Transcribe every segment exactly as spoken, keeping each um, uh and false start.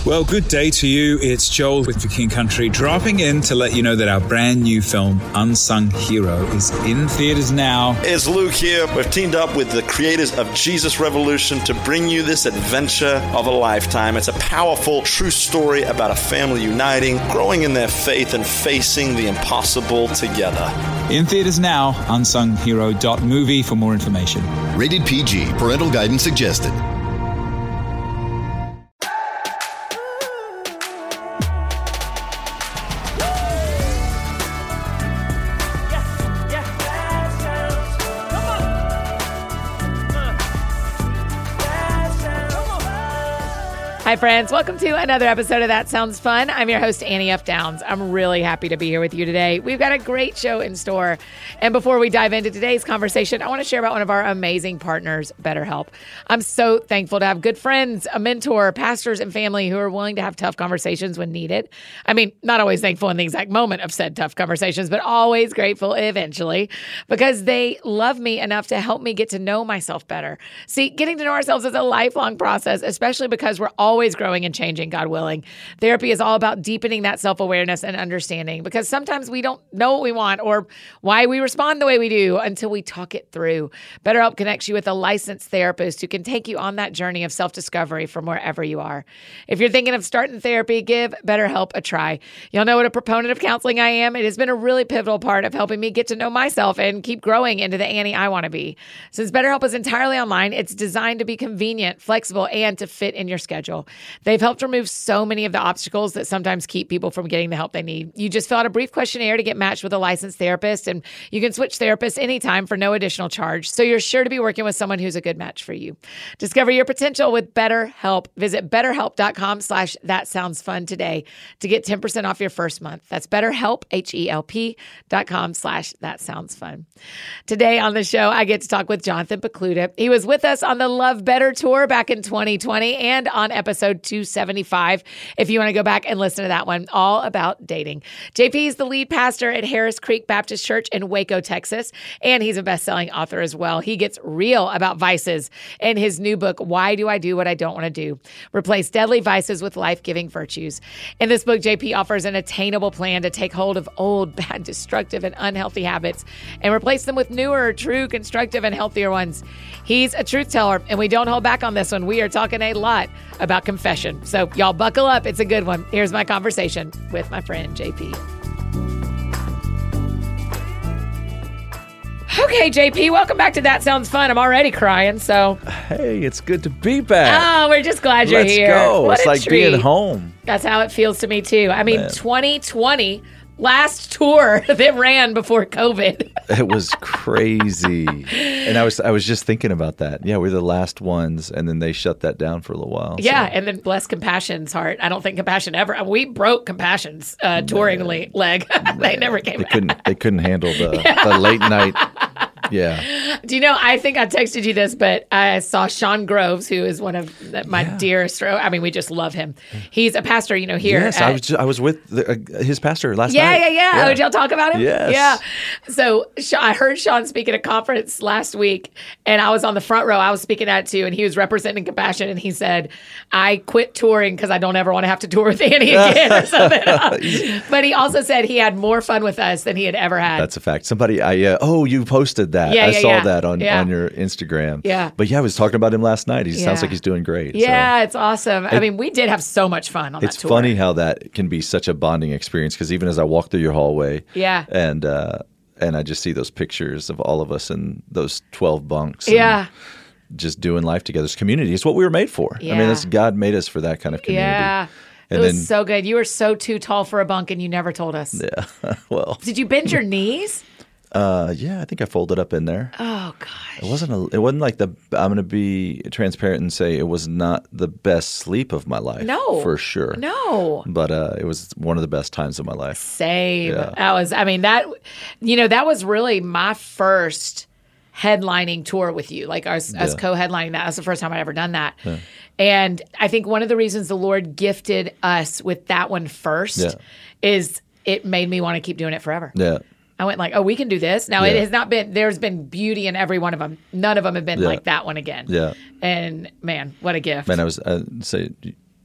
Well, good day to you. It's Joel with The King Country, dropping in to let you know that our brand new film, Unsung Hero, is in theaters now. It's Luke here. We've teamed up with the creators of Jesus Revolution to bring you this adventure of a lifetime. It's a powerful, true story about a family uniting, growing in their faith, and facing the impossible together. In theaters now, unsung hero dot movie for more information. Rated P G. Parental guidance suggested. Hi, friends. Welcome to another episode of That Sounds Fun. I'm your host, Annie F. Downs. I'm really happy to be here with you today. We've got a great show in store. And before we dive into today's conversation, I want to share about one of our amazing partners, BetterHelp. I'm so thankful to have good friends, a mentor, pastors, and family who are willing to have tough conversations when needed. I mean, not always thankful in the exact moment of said tough conversations, but always grateful eventually because they love me enough to help me get to know myself better. See, getting to know ourselves is a lifelong process, especially because we're all always growing and changing, God willing. Therapy is all about deepening that self-awareness and understanding because sometimes we don't know what we want or why we respond the way we do until we talk it through. BetterHelp connects you with a licensed therapist who can take you on that journey of self-discovery from wherever you are. If you're thinking of starting therapy, give BetterHelp a try. Y'all know what a proponent of counseling I am. It has been a really pivotal part of helping me get to know myself and keep growing into the Annie I want to be. Since BetterHelp is entirely online, it's designed to be convenient, flexible, and to fit in your schedule. They've helped remove so many of the obstacles that sometimes keep people from getting the help they need. You just fill out a brief questionnaire to get matched with a licensed therapist, and you can switch therapists anytime for no additional charge. So you're sure to be working with someone who's a good match for you. Discover your potential with BetterHelp. Visit betterhelp.com slash that sounds fun today to get ten percent off your first month. That's BetterHelp, H E L P dot com slash that sounds fun. Today on the show, I get to talk with Jonathan Pokluda. He was with us on the Love Better Tour back in twenty twenty and on episode two seventy-five. If you want to go back and listen to that one, all about dating. J P is the lead pastor at Harris Creek Baptist Church in Waco, Texas, and he's a best-selling author as well. He gets real about vices in his new book, Why Do I Do What I Don't Want to Do? Replace Deadly Vices with Life-Giving Virtues. In this book, J P offers an attainable plan to take hold of old, bad, destructive, and unhealthy habits and replace them with newer, true, constructive, and healthier ones. He's a truth teller, and we don't hold back on this one. We are talking a lot about confession. So y'all buckle up. It's a good one. Here's my conversation with my friend J P. Okay, J P, welcome back to That Sounds Fun. I'm already crying, so. Hey, it's good to be back. Oh, we're just glad you're Let's here. go. What It's a like treat. being home. That's how it feels to me, too. I mean, Man. twenty twenty, last tour that ran before COVID. It was crazy. And I was I was just thinking about that. Yeah, we're the last ones, and then they shut that down for a little while. Yeah, so. and then bless Compassion's heart. I don't think Compassion ever. We broke Compassion's uh, touring le- leg. They never came They back. couldn't they couldn't handle the, the late night. Yeah. Do you know, I think I texted you this, but I saw Sean Groves, who is one of the, my Yeah. dearest. I mean, we just love him. He's a pastor, you know, here. Yes, at, I was just, I was with the, uh, his pastor last Yeah, night. yeah, yeah, yeah. Oh, did y'all talk about him? Yes. Yeah. So Sha- I heard Sean speak at a conference last week, and I was on the front row. I was speaking at it too, and he was representing Compassion, and he said, I quit touring because I don't ever want to have to tour with Annie again or something. But he also said he had more fun with us than he had ever had. That's a fact. Somebody, I uh, oh, you posted that. Yeah, I yeah, saw yeah. that on, Yeah. on your Instagram. Yeah. But yeah, I was talking about him last night. He Yeah. sounds like he's doing great. Yeah, so. it's awesome. I mean, we did have so much fun on It's that tour. funny how that can be such a bonding experience because even as I walk through your hallway, Yeah. and uh, and I just see those pictures of all of us in those twelve bunks, and Yeah. just doing life together. It's community. It's what we were made for. I Yeah. mean, that's God made us for that kind of community. Yeah. And it was then, so good. You were so too tall for a bunk, and you never told us. yeah, well, Did you bend your knees? uh, yeah, I think I folded up in there. Oh, gosh. It wasn't a. It wasn't like the. I'm going to be transparent and say it was not the best sleep of my life. No. for sure. No. But uh, it was one of the best times of my life. Same. Yeah. That was, I mean, that, you know, that was really my first headlining tour with you, like us, us Yeah. co-headlining that. That's the first time I'd ever done that. Yeah. And I think one of the reasons the Lord gifted us with that one first Yeah. is it made me want to keep doing it forever. Yeah. I went like, oh, we can do this. Now, it Yeah. has not been, there's been beauty in every one of them. None of them have been Yeah. like that one again. Yeah. And man, what a gift. Man, I was uh, say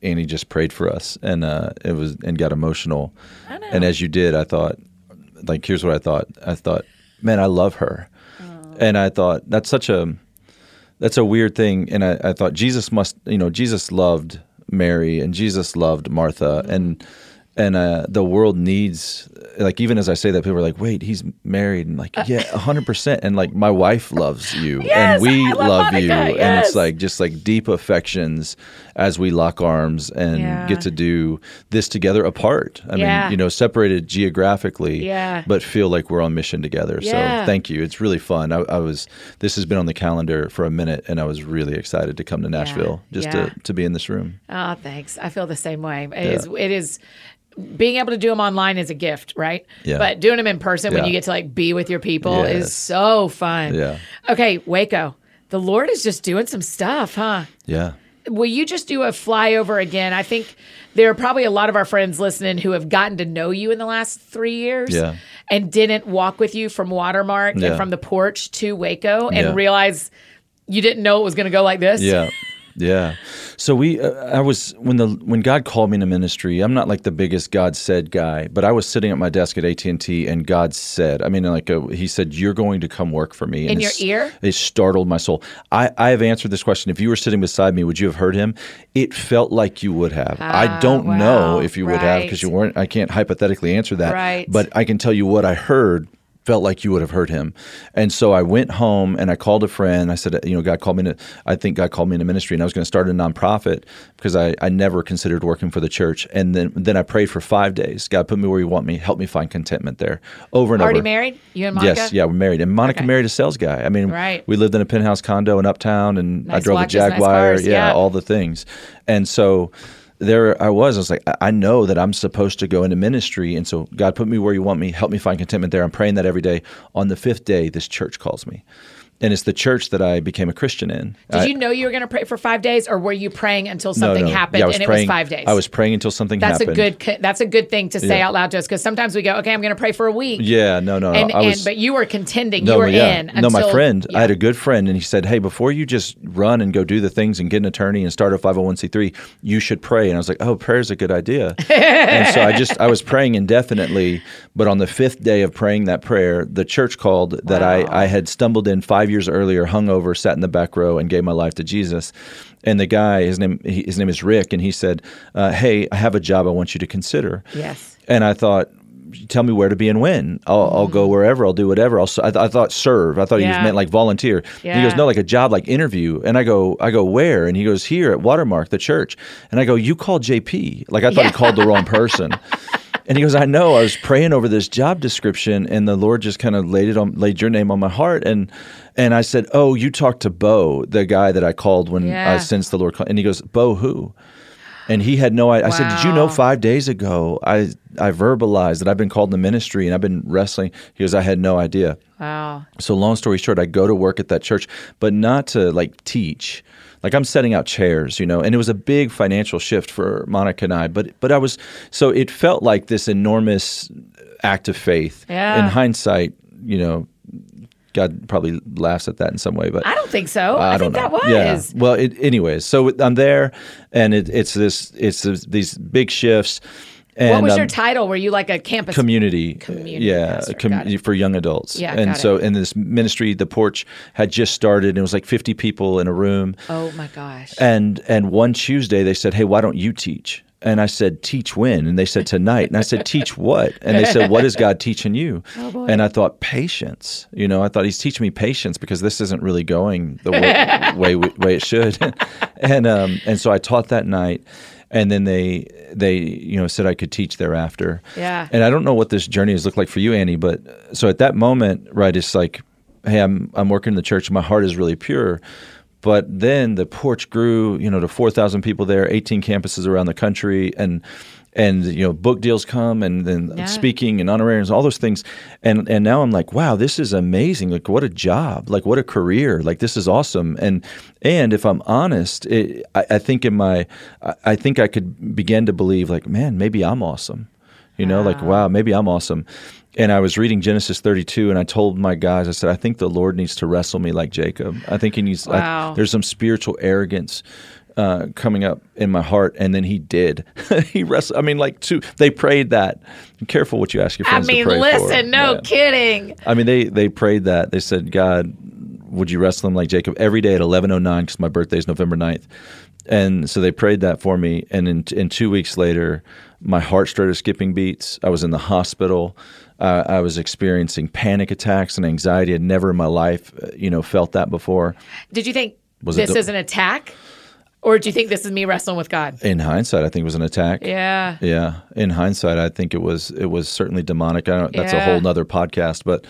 Annie just prayed for us, and uh, it was and got emotional. I know. And as you did, I thought, like, here's what I thought. I thought, man, I love her, oh. and I thought that's such a that's a weird thing. And I, I thought Jesus must, you know, Jesus loved Mary, and Jesus loved Martha, mm-hmm. and and uh, the world needs. Like, even as I say that, people are like, wait, he's married. And like, yeah, one hundred percent. And like, my wife loves you. Yes, and we I love, love Monica, you. yes. And it's like, just like deep affections as we lock arms and yeah. get to do this together apart. I yeah. mean, you know, separated geographically, yeah. but feel like we're on mission together. Yeah. So thank you. It's really fun. I, I was, this has been on the calendar for a minute, and I was really excited to come to Nashville yeah. just yeah. to, to be in this room. Oh, thanks. I feel the same way. It Yeah. is, it is, being able to do them online is a gift, right? Yeah. But doing them in person when Yeah. you get to like be with your people Yes. is so fun. Yeah. Okay, Waco. The Lord is just doing some stuff, huh? Yeah. Will you just do a flyover again? I think there are probably a lot of our friends listening who have gotten to know you in the last three years Yeah. and didn't walk with you from Watermark Yeah. and from the porch to Waco and Yeah. realize you didn't know it was going to go like this. Yeah. Yeah. So we, uh, I was, when the, when God called me into ministry, I'm not like the biggest God said guy, but I was sitting at my desk at A T and T, and God said, I mean, like a, he said, you're going to come work for me. In And your it's- ear? It startled my soul. I, I have answered this question. If you were sitting beside me, would you have heard him? It felt like you would have. Ah, I don't wow. know if you would have, Right. because you weren't, I can't hypothetically answer that. Right. But I can tell you what I heard felt like you would have heard him. And so I went home and I called a friend. I said, you know, God called me to, I think God called me into ministry, and I was going to start a nonprofit because I, I never considered working for the church. And then, then I prayed for five days. God, put me where you want me. Help me find contentment there. Over and Already over. married? You and Monica? Yes. Yeah, we're married. And Monica Okay. married a sales guy. I mean, Right. we lived in a penthouse condo in Uptown, and I Nice drove watches, a nice Jaguar. cars, yeah, yeah. all the things. And so there I was. I was like, I- I know that I'm supposed to go into ministry. And so God, put me where you want me. Help me find contentment there. I'm praying that every day. On the fifth day, this church calls me. And it's the church that I became a Christian in. Did I, you know you were going to pray for five days, or were you praying until no, something no. happened Yeah, I was and praying, it was five days? I was praying until something That's happened. a good. That's a good thing to say Yeah. out loud to us, because sometimes we go, "Okay, I'm going to pray for a week." Yeah, no, no. And, I was, and but you were contending. No, you were yeah. in. No, my until- friend, yeah. I had a good friend, and he said, hey, before you just run and go do the things and get an attorney and start a five oh one c three, you should pray. And I was like, oh, prayer's a good idea. And so I just, I was praying indefinitely, but on the fifth day of praying that prayer, the church called that Wow. I, I had stumbled in five years earlier, hungover, sat in the back row, and gave my life to Jesus. And the guy, his name, he, his name is Rick, and he said, uh, hey, I have a job I want you to consider. Yes. And I thought, tell me where to be and when. I'll, I'll go wherever. I'll do whatever. I'll. I, th- I thought serve. I thought he was Yeah. meant like volunteer. Yeah. He goes, no, like a job, like interview. And I go, I go where? And he goes, here at Watermark, the church. And I go, you called J P. Like I thought he called the wrong person. And he goes, I know. I was praying over this job description, and the Lord just kind of laid it on, laid your name on my heart. And and I said, oh, you talked to Bo, the guy that I called when Yeah. I sensed the Lord. Call. And he goes, Bo, who? And he had no idea. I said, did you know Wow. five days ago I I verbalized that I've been called in the ministry and I've been wrestling? He goes, I had no idea. Wow. So long story short, I go to work at that church, but not to like teach. Like I'm setting out chairs, you know, and it was a big financial shift for Monica and I. But but I was, so it felt like this enormous act of faith. Yeah. In hindsight, you know, God probably laughs at that in some way, but I don't think so. I, I think don't know. that Yeah. was. Well, it, anyways, so I'm there, and it, it's this, it's this, these big shifts. And, What was um, your title? Were you like a campus community, Community yeah, pastor. com- Got it. for young adults. Yeah, and got so, it. and this ministry, the porch, had just started, and it was like fifty people in a room. Oh my gosh. And and one Tuesday they said, hey, why don't you teach? And I said, teach when? And they said, tonight. And I said, teach what? And they said, what is God teaching you? Oh, boy. And I thought, patience. You know, I thought he's teaching me patience because this isn't really going the way way, way it should. and um, and so I taught that night. And then they they you know said I could teach thereafter. Yeah. And I don't know what this journey has looked like for you, Annie, but so at that moment, right, it's like, hey, I'm I'm working in the church. My heart is really pure. But then the porch grew, you know, to four thousand people there, eighteen campuses around the country, and and you know, book deals come, and then Yeah. speaking and honorariums, all those things, and and now I'm like, wow, this is amazing! Like, what a job! Like, what a career! Like, this is awesome! And and if I'm honest, it, I, I think in my, I, I think I could begin to believe, like, man, maybe I'm awesome. You know, like, wow, maybe I'm awesome. And I was reading Genesis thirty-two, and I told my guys, I said, I think the Lord needs to wrestle me like Jacob. I think he needs, Wow. I, there's some spiritual arrogance uh, coming up in my heart, and then he did. he wrestled. I mean, like two. They prayed that. Be careful what you ask your I friends mean, to pray listen, for. no Yeah. kidding. I mean, they they prayed that. They said, God, would you wrestle him like Jacob every day at eleven oh nine because my birthday is November ninth. And so they prayed that for me. And in, in two weeks later, my heart started skipping beats. I was in the hospital. Uh, I was experiencing panic attacks and anxiety. I'd never in my life, uh, you know, felt that before. Did you think Was it this the- is an attack? Or do you think this is me wrestling with God? In hindsight, I think it was an attack. Yeah. Yeah. In hindsight, I think it was it was certainly demonic. I don't, that's a Yeah. whole nother podcast. But,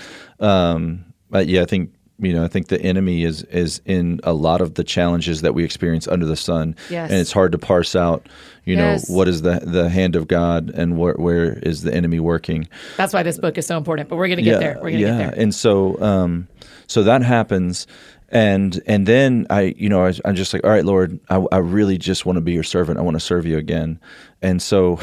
um, but yeah, I think you know I think the enemy is is in a lot of the challenges that we experience under the sun. Yes. And it's hard to parse out. You Yes. know, what is the the hand of God and where where is the enemy working? That's why this book is so important. But we're going to get there. We're going to yeah. get there. And so, um, so that happens, and and then I, you know, I, I'm just like, all right, Lord, I, I really just want to be your servant. I want to serve you again. And so,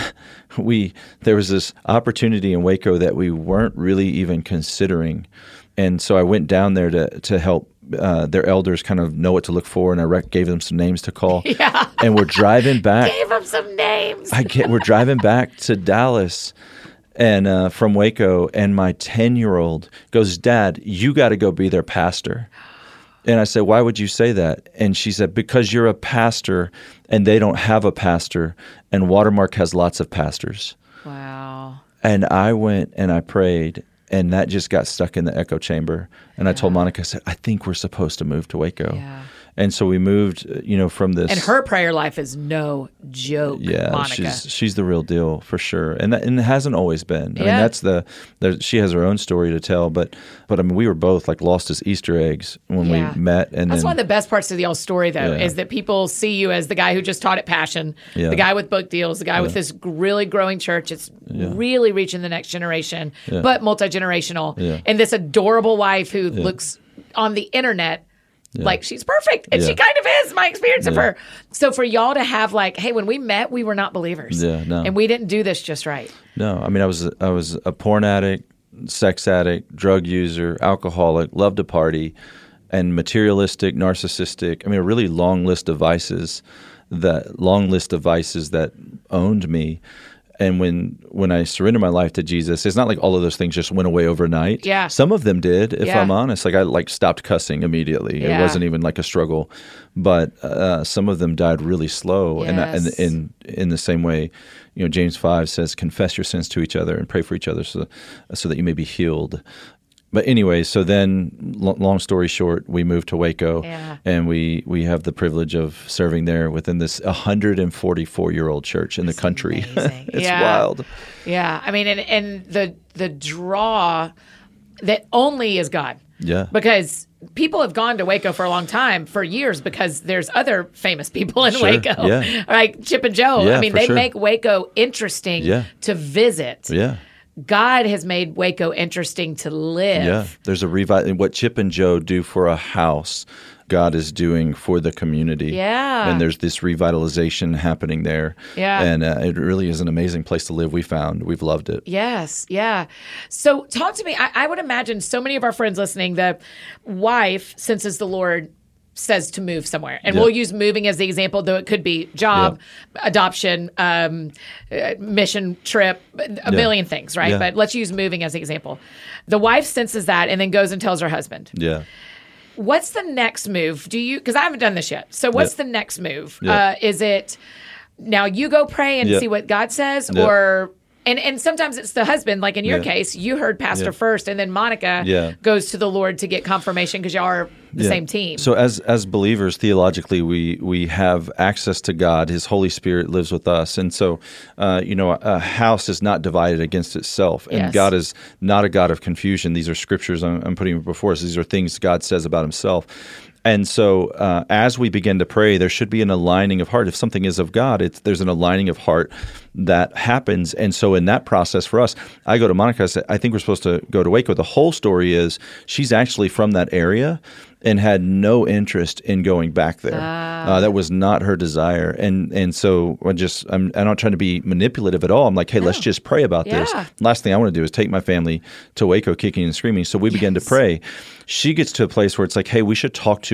we there was this opportunity in Waco that we weren't really even considering, and so I went down there to to help. Uh, their elders kind of know what to look for, and I rec- gave them some names to call. Yeah. And we're driving back. Gave him some names. I get we're driving back to Dallas and uh, from Waco, and my ten-year-old goes, Dad, you got to go be their pastor. And I said, why would you say that? And she said, because you're a pastor and they don't have a pastor, and Watermark has lots of pastors. Wow. And I went and I prayed, and that just got stuck in the echo chamber. And I told Monica, I said, I think we're supposed to move to Waco. Yeah. And so we moved, you know, from this. And her prayer life is no joke, Yeah, Monica. she's she's the real deal for sure, and that, and it hasn't always been. I Yeah. mean, that's the, the she has her own story to tell, but but I mean, we were both like lost as Easter eggs when Yeah. we met, and That's then one of the best parts of the old story, though, Yeah. is that people see you as the guy who just taught at Passion, Yeah. the guy with book deals, the guy with this really growing church. It's really reaching the next generation, but multi-generational. Yeah. And this adorable wife who looks on the internet like she's perfect. And she Yeah. kind of is, my experience of Yeah. her. So for y'all to have like, hey, when we met, we were not believers. Yeah, no. And we didn't do this just right. no, I mean, I was I was a porn addict, sex addict, drug user, alcoholic, loved to party, and materialistic, narcissistic. I mean, a really long list of vices, that long list of vices that owned me. And when when I surrendered my life to Jesus, it's not like all of those things just went away overnight. Yeah. Some of them did, if Yeah. I'm honest. Like I like stopped cussing immediately. Yeah. It wasn't even like a struggle. But uh, some of them died really slow. And, I- and Yes. in in the same way, you know, James five says, confess your sins to each other and pray for each other so so that you may be healed. But anyway, so then, lo- long story short, we moved to Waco, Yeah. and we, we have the privilege of serving there within this one hundred forty-four year old church in the country. Amazing. It's Yeah. wild. Yeah. I mean, and, and the the draw that only is God. Yeah. Because people have gone to Waco for a long time, for years, because there's other famous people in Sure, Waco, yeah. like Chip and Joe. Yeah, I mean, for they sure. make Waco interesting Yeah. to visit. Yeah. God has made Waco interesting to live. Yeah. There's a revi- what Chip and Joe do for a house, God is doing for the community. Yeah. And there's this revitalization happening there. Yeah. And uh, it really is an amazing place to live. We found. We've loved it. Yes, yeah. So talk to me. I, I would imagine so many of our friends listening, the wife senses the Lord says to move somewhere. And Yeah. we'll use moving as the example, though it could be job, adoption, um, uh, mission, trip, a Yeah. million things, right? Yeah. But let's use moving as the example. The wife senses that and then goes and tells her husband. Yeah. What's the next move? Do you, because I haven't done this yet. So what's Yeah. the next move? Yeah. Uh, is it now you go pray and Yeah. see what God says, Yeah. or and and sometimes it's the husband. Like in your Yeah. case, you heard pastor Yeah. first, and then Monica Yeah. goes to the Lord to get confirmation because y'all are the Yeah. same team. So as as believers, theologically, we we have access to God. His Holy Spirit lives with us, and so uh, you know, a, a house is not divided against itself, and Yes. God is not a God of confusion. These are scriptures I'm, I'm putting before us. These are things God says about Himself. And so, uh, as we begin to pray, there should be an aligning of heart. If something is of God, it's, there's an aligning of heart that happens. And so, in that process for us, I go to Monica. I say, I think we're supposed to go to Waco. The whole story is she's actually from that area and had no interest in going back there. Uh, that was not her desire. And and so, I just I'm, I'm not trying to be manipulative at all. I'm like, hey, let's just pray about this. Yeah. Last thing I want to do is take my family to Waco kicking and screaming. So we begin to pray. She gets to a place where it's like, hey, we should talk to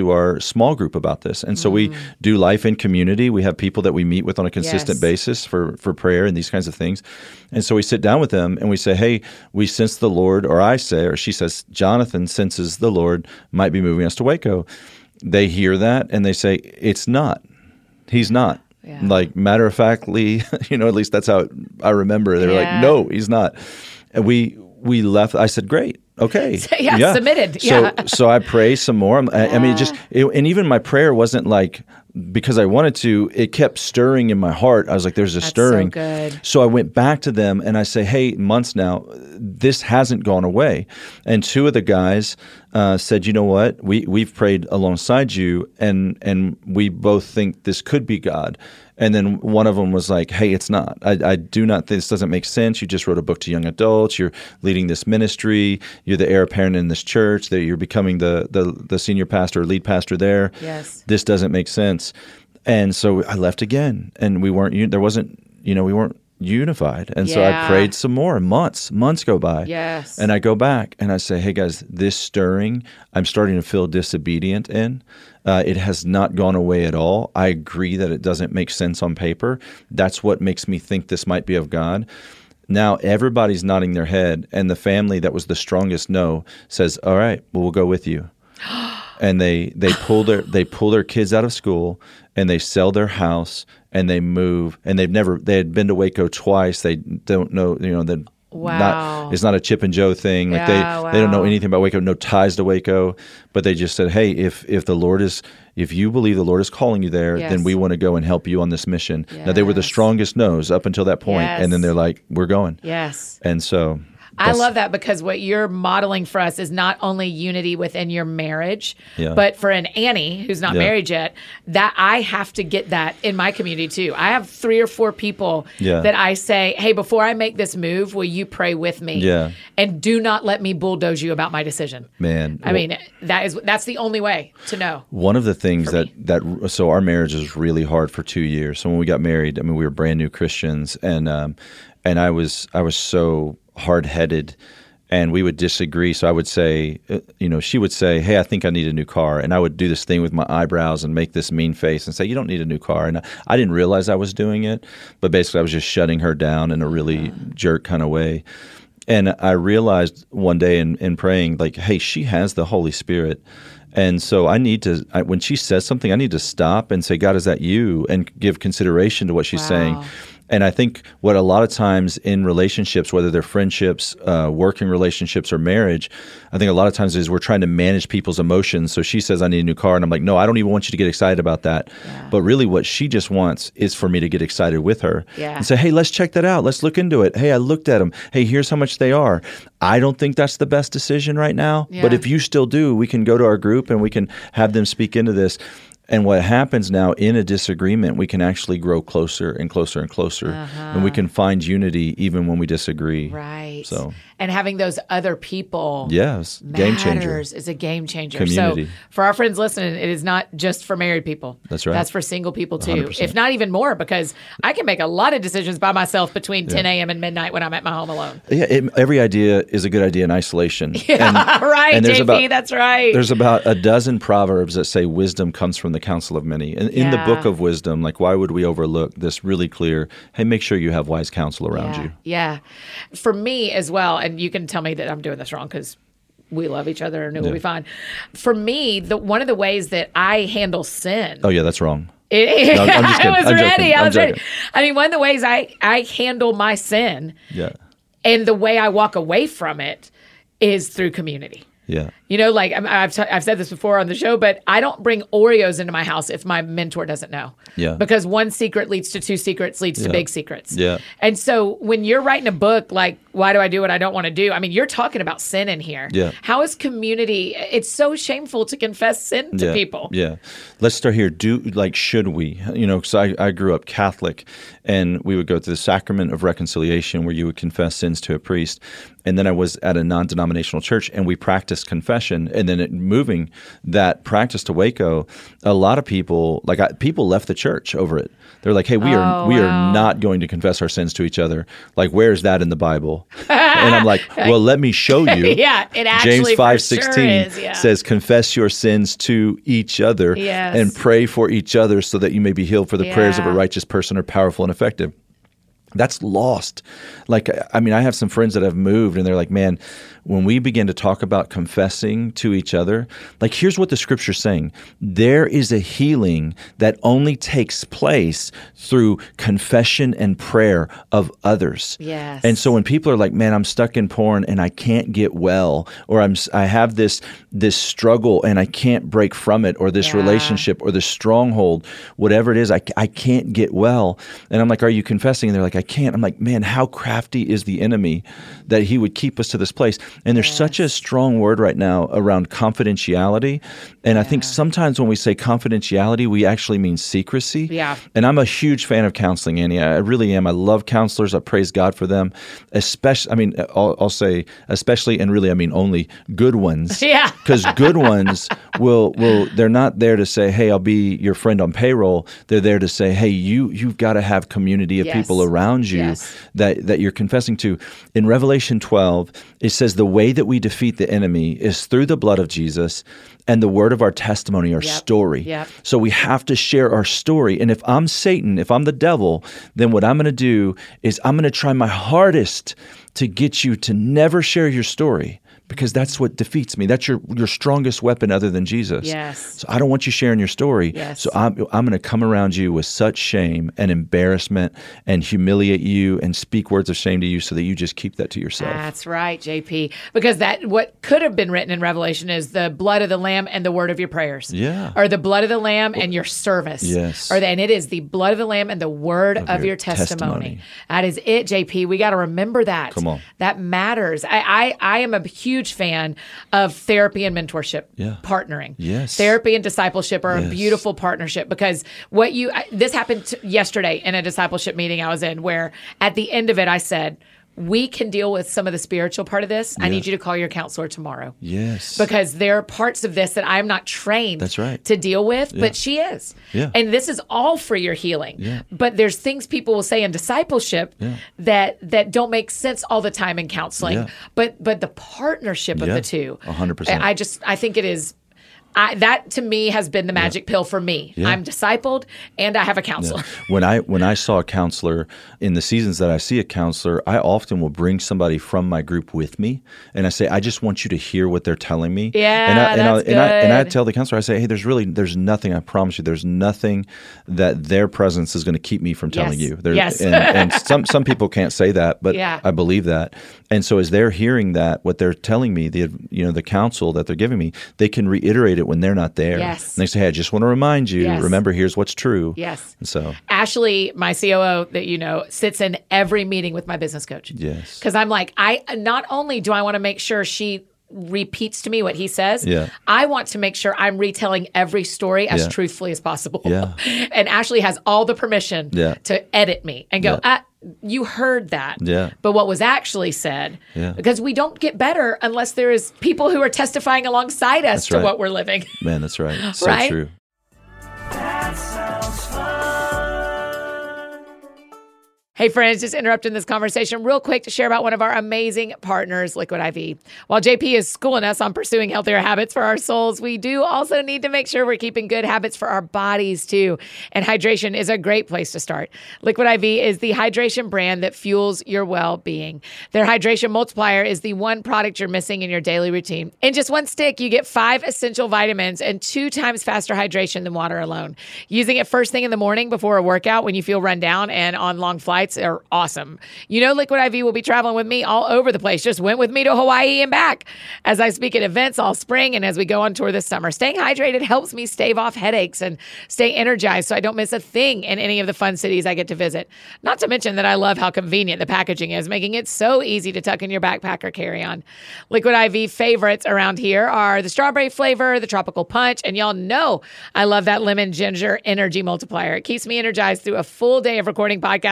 to our small group about this. And so mm. we do life in community. We have people that we meet with on a consistent yes. basis for, for prayer and these kinds of things. And so we sit down with them and we say, hey, we sense the Lord, or I say, or she says, Jonathan senses the Lord might be moving us to Waco. They hear that and they say, it's not. He's not. Yeah. Like, matter of factly, you know, at least that's how I remember. They're yeah. like, no, he's not. And we we left. I said, great. Okay. yeah, yeah, submitted. So, yeah. so I pray some more. I, yeah. I mean, just, it, and even my prayer wasn't like, because I wanted to, it kept stirring in my heart. I was like, there's a That's stirring. So good. So I went back to them and I say, hey, months now, this hasn't gone away. And two of the guys uh, said, you know what, we, we've prayed alongside you and, and we both think this could be God. And then one of them was like, hey, it's not. I, I do not think this doesn't make sense. You just wrote a book to young adults. You're leading this ministry. You're the heir apparent in this church. That you're becoming the, the, the senior pastor or lead pastor there. Yes. This doesn't make sense. And so I left again. And we weren't, there wasn't, you know, we weren't unified. And yeah. so I prayed some more. Months, months go by. Yes. And I go back and I say, hey, guys, this stirring, I'm starting to feel disobedient in. Uh, it has not gone away at all. I agree that it doesn't make sense on paper. That's what makes me think this might be of God. Now everybody's nodding their head, and the family that was the strongest no says, all right, well, we'll go with you. And they they pull their they pull their kids out of school, and they sell their house, and they move. And they've never they had been to Waco twice. They don't know, you know, that. Wow. Not, it's not a Chip and Joe thing. Like yeah, they, wow. they don't know anything about Waco, no ties to Waco, but they just said, hey, if if the Lord is, if you believe the Lord is calling you there, yes. then we want to go and help you on this mission. Yes. Now, they were the strongest no's up until that point, yes. and then they're like, we're going. Yes. And so... I love that, because what you're modeling for us is not only unity within your marriage, yeah. but for an Annie who's not yeah. married yet, that I have to get that in my community too. I have three or four people yeah. that I say, hey, before I make this move, will you pray with me? Yeah. And do not let me bulldoze you about my decision. Man. I well, mean, that is that's the only way to know. One of the things that, me. that, so our marriage was really hard for two years. So when we got married, I mean, we were brand new Christians, and um, and I was I was so hard-headed. And we would disagree. So I would say, you know, she would say, hey, I think I need a new car. And I would do this thing with my eyebrows and make this mean face and say, you don't need a new car. And I, I didn't realize I was doing it. But basically, I was just shutting her down in a really jerk kind of way. And I realized one day in, in praying, like, hey, she has the Holy Spirit. And so I need to, I, when she says something, I need to stop and say, God, is that you? And give consideration to what she's wow. saying. And I think what a lot of times in relationships, whether they're friendships, uh, working relationships, or marriage, I think a lot of times is we're trying to manage people's emotions. So she says, I need a new car. And I'm like, no, I don't even want you to get excited about that. Yeah. But really what she just wants is for me to get excited with her yeah. and say, hey, let's check that out. Let's look into it. Hey, I looked at them. Hey, here's how much they are. I don't think that's the best decision right now. Yeah. But if you still do, we can go to our group and we can have them speak into this. And what happens now in a disagreement, we can actually grow closer and closer and closer. Uh-huh. And we can find unity even when we disagree. Right. So, and having those other people yes, game changer. is a game changer. Community. So for our friends listening, it is not just for married people. That's right. That's for single people too. one hundred percent. If not even more, because I can make a lot of decisions by myself between yeah. ten a.m. and midnight when I'm at my home alone. Yeah, it, every idea is a good idea in isolation. Yeah, and, right, and J P, about, that's right. There's about a dozen proverbs that say wisdom comes from the counsel of many. And in yeah. the book of wisdom, like, why would we overlook this really clear, hey, make sure you have wise counsel around yeah. you. Yeah. For me as well, and you can tell me that I'm doing this wrong because we love each other and it will yeah. be fine. For me, the one of the ways that I handle sin. Oh, yeah, that's wrong. It, no, I'm just kidding. I was I'm ready. joking. I was I'm ready. joking. I mean, one of the ways I, I handle my sin yeah. and the way I walk away from it is through community. Yeah. You know, like I've t- I've said this before on the show, but I don't bring Oreos into my house if my mentor doesn't know. Yeah. Because one secret leads to two secrets, leads yeah. to big secrets. Yeah. And so when you're writing a book like Why Do I Do What I Don't Want to Do? I mean, you're talking about sin in here. Yeah. How is community? It's so shameful to confess sin to yeah. people. Yeah. Let's start here. Do like should we? You know, because I, I grew up Catholic, and we would go to the sacrament of reconciliation where you would confess sins to a priest. And then I was at a non-denominational church, and we practiced confession. And then it, moving that practice to Waco, a lot of people, like I, people left the church over it. They're like, hey, we are Oh, we wow. are not going to confess our sins to each other. Like, where's that in the Bible? And I'm like, well, let me show you. Yeah, it actually James for five sure sixteen is, yeah. says, confess your sins to each other Yes. and pray for each other so that you may be healed, for the prayers of a Yeah. righteous person are powerful and effective. That's lost. Like, I mean, I have some friends that have moved and they're like, man, when we begin to talk about confessing to each other, like, here's what the scripture's saying. There is a healing that only takes place through confession and prayer of others. Yes. And so when people are like, man, I'm stuck in porn and I can't get well, or I'm, I have this, this struggle and I can't break from it, or this Yeah. relationship or this stronghold, whatever it is, I, I can't get well. And I'm like, are you confessing? And they're like, I can't. I'm like, man, how crafty is the enemy that he would keep us to this place? And there's Yes. such a strong word right now around confidentiality. And I think sometimes when we say confidentiality, we actually mean secrecy. Yeah. And I'm a huge fan of counseling, Annie. I really am. I love counselors. I praise God for them. Especially, I mean, I'll, I'll say especially, and really, I mean only good ones. Yeah. Because good ones will will they're not there to say, hey, I'll be your friend on payroll. They're there to say, hey, you you've got to have community of Yes. people around you Yes. that that you're confessing to. In Revelation twelve, it says the way that we defeat the enemy is through the blood of Jesus and the word of our testimony, our Yep. story. Yep. So we have to share our story. And if I'm Satan, if I'm the devil, then what I'm going to do is I'm going to try my hardest to get you to never share your story, because that's what defeats me. That's your your strongest weapon other than Jesus. Yes. So I don't want you sharing your story. Yes. So I'm I'm going to come around you with such shame and embarrassment and humiliate you and speak words of shame to you so that you just keep that to yourself. That's right, J P. Because that what could have been written in Revelation is the blood of the Lamb and the word of your prayers. Yeah. Or the blood of the Lamb and your service. Yes. Or the, and it is the blood of the Lamb and the word of, your, your testimony. testimony. That is it, J P. We got to remember that. Come on. That matters. I, I I am a huge fan of therapy and mentorship. Yeah. Partnering. Yes. Therapy and discipleship are a Yes. beautiful partnership, because what you I, this happened t- yesterday in a discipleship meeting I was in, where at the end of it I said, we can deal with some of the spiritual part of this. I Yeah. need you to call your counselor tomorrow. Yes. Because there are parts of this that I'm not trained That's right. to deal with, Yeah. but she is. Yeah. And this is all for your healing. Yeah. But there's things people will say in discipleship Yeah. that that don't make sense all the time in counseling. Yeah. But but the partnership of Yeah. the two. A hundred percent. I I just I think it is I, that to me has been the magic pill for me. Yeah. I'm discipled and I have a counselor. When I when I saw a counselor in the seasons that I see a counselor, I often will bring somebody from my group with me, and I say, I just want you to hear what they're telling me. Yeah, and I, and that's I, and I, and I good. tell the counselor, I say, hey, there's really there's nothing. I promise you, there's nothing that their presence is going to keep me from telling Yes. you. There, Yes. and, and some some people can't say that, but Yeah. I believe that. And so as they're hearing that, what they're telling me, the you know the counsel that they're giving me, they can reiterate it when they're not there. Yes. And they say, hey, I just want to remind you, Yes. remember, here's what's true. Yes. And so, Ashley, my C O O that you know, sits in every meeting with my business coach. yes. Because I'm like, I not only do I want to make sure she repeats to me what he says, Yeah. I want to make sure I'm retelling every story as Yeah. truthfully as possible. Yeah. And Ashley has all the permission Yeah. to edit me and go, Yeah. ah, you heard that. Yeah. But what was actually said, Yeah. because we don't get better unless there is people who are testifying alongside us That's to right. what we're living. Man, that's right. So Right? true. Hey friends, just interrupting this conversation real quick to share about one of our amazing partners, Liquid I V. While J P is schooling us on pursuing healthier habits for our souls, we do also need to make sure we're keeping good habits for our bodies too. And hydration is a great place to start. Liquid I V is the hydration brand that fuels your well-being. Their hydration multiplier is the one product you're missing in your daily routine. In just one stick, you get five essential vitamins and two times faster hydration than water alone. Using it first thing in the morning before a workout when you feel run down and on long flights are awesome. You know, Liquid I V will be traveling with me all over the place. Just went with me to Hawaii and back as I speak at events all spring and as we go on tour this summer. Staying hydrated helps me stave off headaches and stay energized so I don't miss a thing in any of the fun cities I get to visit. Not to mention that I love how convenient the packaging is, making it so easy to tuck in your backpack or carry on. Liquid I V favorites around here are the strawberry flavor, the tropical punch, and y'all know I love that lemon ginger energy multiplier. It keeps me energized through a full day of recording podcast conversations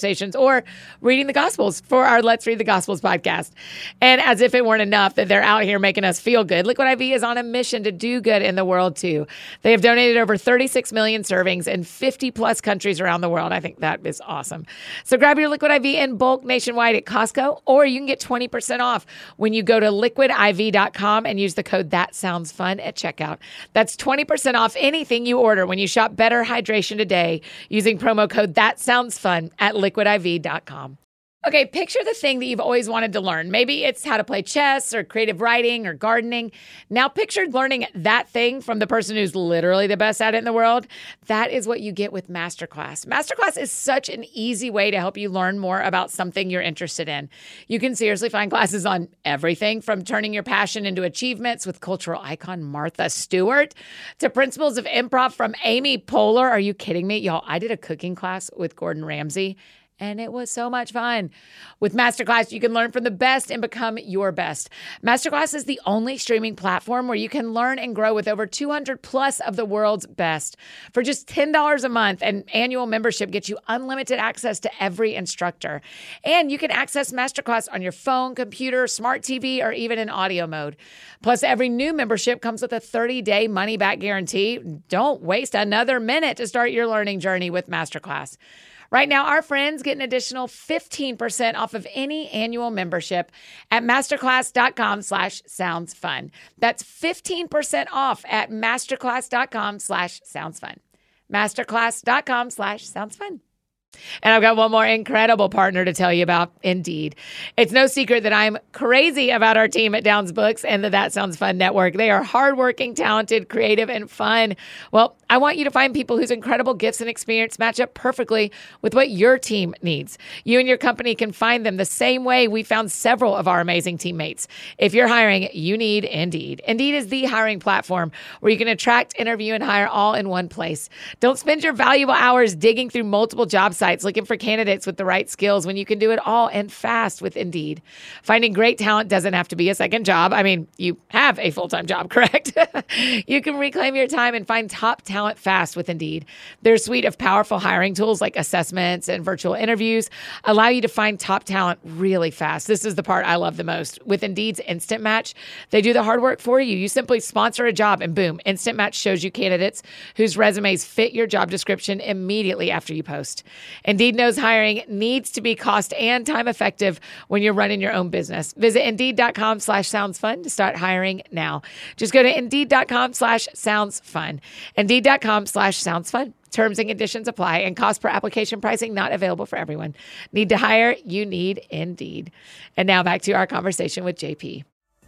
conversations, or reading the Gospels for our Let's Read the Gospels podcast. And as if it weren't enough that they're out here making us feel good, Liquid I V is on a mission to do good in the world too. They have donated over thirty-six million servings in fifty plus countries around the world. I think that is awesome. So grab your Liquid I V in bulk nationwide at Costco, or you can get twenty percent off when you go to liquid I V dot com and use the code That Sounds Fun at checkout. That's twenty percent off anything you order when you shop Better Hydration today using promo code That Sounds Fun at liquid I V dot com. Okay, picture the thing that you've always wanted to learn. Maybe it's how to play chess or creative writing or gardening. Now picture learning that thing from the person who's literally the best at it in the world. That is what you get with Masterclass. Masterclass is such an easy way to help you learn more about something you're interested in. You can seriously find classes on everything from turning your passion into achievements with cultural icon Martha Stewart to principles of improv from Amy Poehler. Are you kidding me? Y'all, I did a cooking class with Gordon Ramsay, and it was so much fun. With Masterclass, you can learn from the best and become your best. Masterclass is the only streaming platform where you can learn and grow with over two hundred plus of the world's best. For just ten dollars a month, an annual membership gets you unlimited access to every instructor. And you can access Masterclass on your phone, computer, smart T V, or even in audio mode. Plus, every new membership comes with a thirty-day money-back guarantee. Don't waste another minute to start your learning journey with Masterclass. Right now, our friends get an additional fifteen percent off of any annual membership at masterclass.com slash sounds fun. That's fifteen percent off at masterclass.com slash sounds fun. Masterclass.com slash sounds fun. And I've got one more incredible partner to tell you about, Indeed. It's no secret that I'm crazy about our team at Downs Books and the That Sounds Fun Network. They are hardworking, talented, creative, and fun. Well, I want you to find people whose incredible gifts and experience match up perfectly with what your team needs. You and your company can find them the same way we found several of our amazing teammates. If you're hiring, you need Indeed. Indeed is the hiring platform where you can attract, interview, and hire all in one place. Don't spend your valuable hours digging through multiple job sites looking for candidates with the right skills when you can do it all and fast with Indeed. Finding great talent doesn't have to be a second job. I mean, you have a full-time job, correct? You can reclaim your time and find top talent fast with Indeed. Their suite of powerful hiring tools like assessments and virtual interviews allow you to find top talent really fast. This is the part I love the most. With Indeed's Instant Match, they do the hard work for you. You simply sponsor a job and boom, Instant Match shows you candidates whose resumes fit your job description immediately after you post. Indeed knows hiring needs to be cost and time effective when you're running your own business. Visit Indeed.com slash sounds fun to start hiring now. Just go to Indeed.com slash sounds fun. Indeed.com slash sounds fun. Terms and conditions apply, and cost per application pricing not available for everyone. Need to hire? You need Indeed. And now back to our conversation with J P.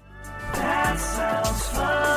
That sounds fun.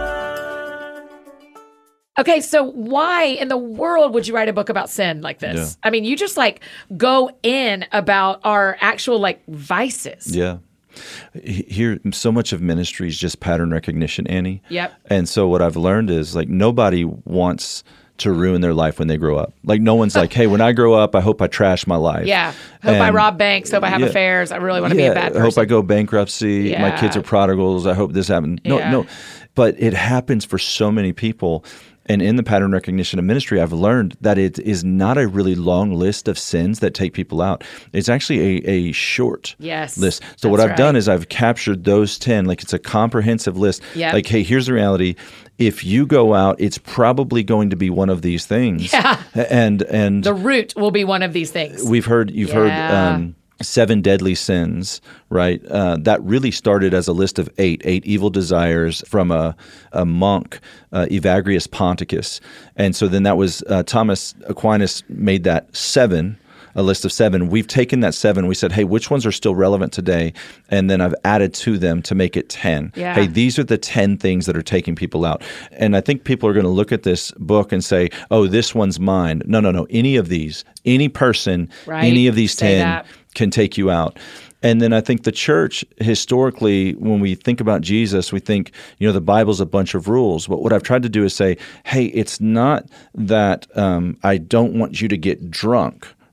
Okay, so why in the world would you write a book about sin like this? Yeah. I mean, you just like go in about our actual like vices. Yeah. Here, so much of ministry is just pattern recognition, Annie. Yep. And so what I've learned is like nobody wants to ruin their life when they grow up. Like no one's like, hey, when I grow up, I hope I trash my life. Yeah. Hope and, I rob banks. Hope I have yeah, affairs. I really want to yeah, be a bad person. I hope I go bankruptcy. Yeah. My kids are prodigals. I hope this happens. No, yeah. no. But it happens for so many people. And in the pattern recognition of ministry, I've learned that it is not a really long list of sins that take people out. It's actually a, a short yes, list. So what I've right. done is I've captured those ten, like it's a comprehensive list. Yep. Like, hey, here's the reality. If you go out, it's probably going to be one of these things. Yeah. And, and the root will be one of these things. We've heard, you've yeah. heard, um, seven deadly sins, right? Uh, that really started as a list of eight, eight evil desires from a, a monk, uh, Evagrius Ponticus. And so then that was, uh, Thomas Aquinas made that seven, a list of seven. We've taken that seven. We said, hey, which ones are still relevant today? And then I've added to them to make it ten. Yeah. Hey, these are the ten things that are taking people out. And I think people are going to look at this book and say, oh, this one's mine. No, no, no. Any of these, any person, right. any of these Say ten that. can take you out. And then I think the church, historically, when we think about Jesus, we think, you know, the Bible's a bunch of rules. But what I've tried to do is say, hey, it's not that um, I don't want you to get drunk,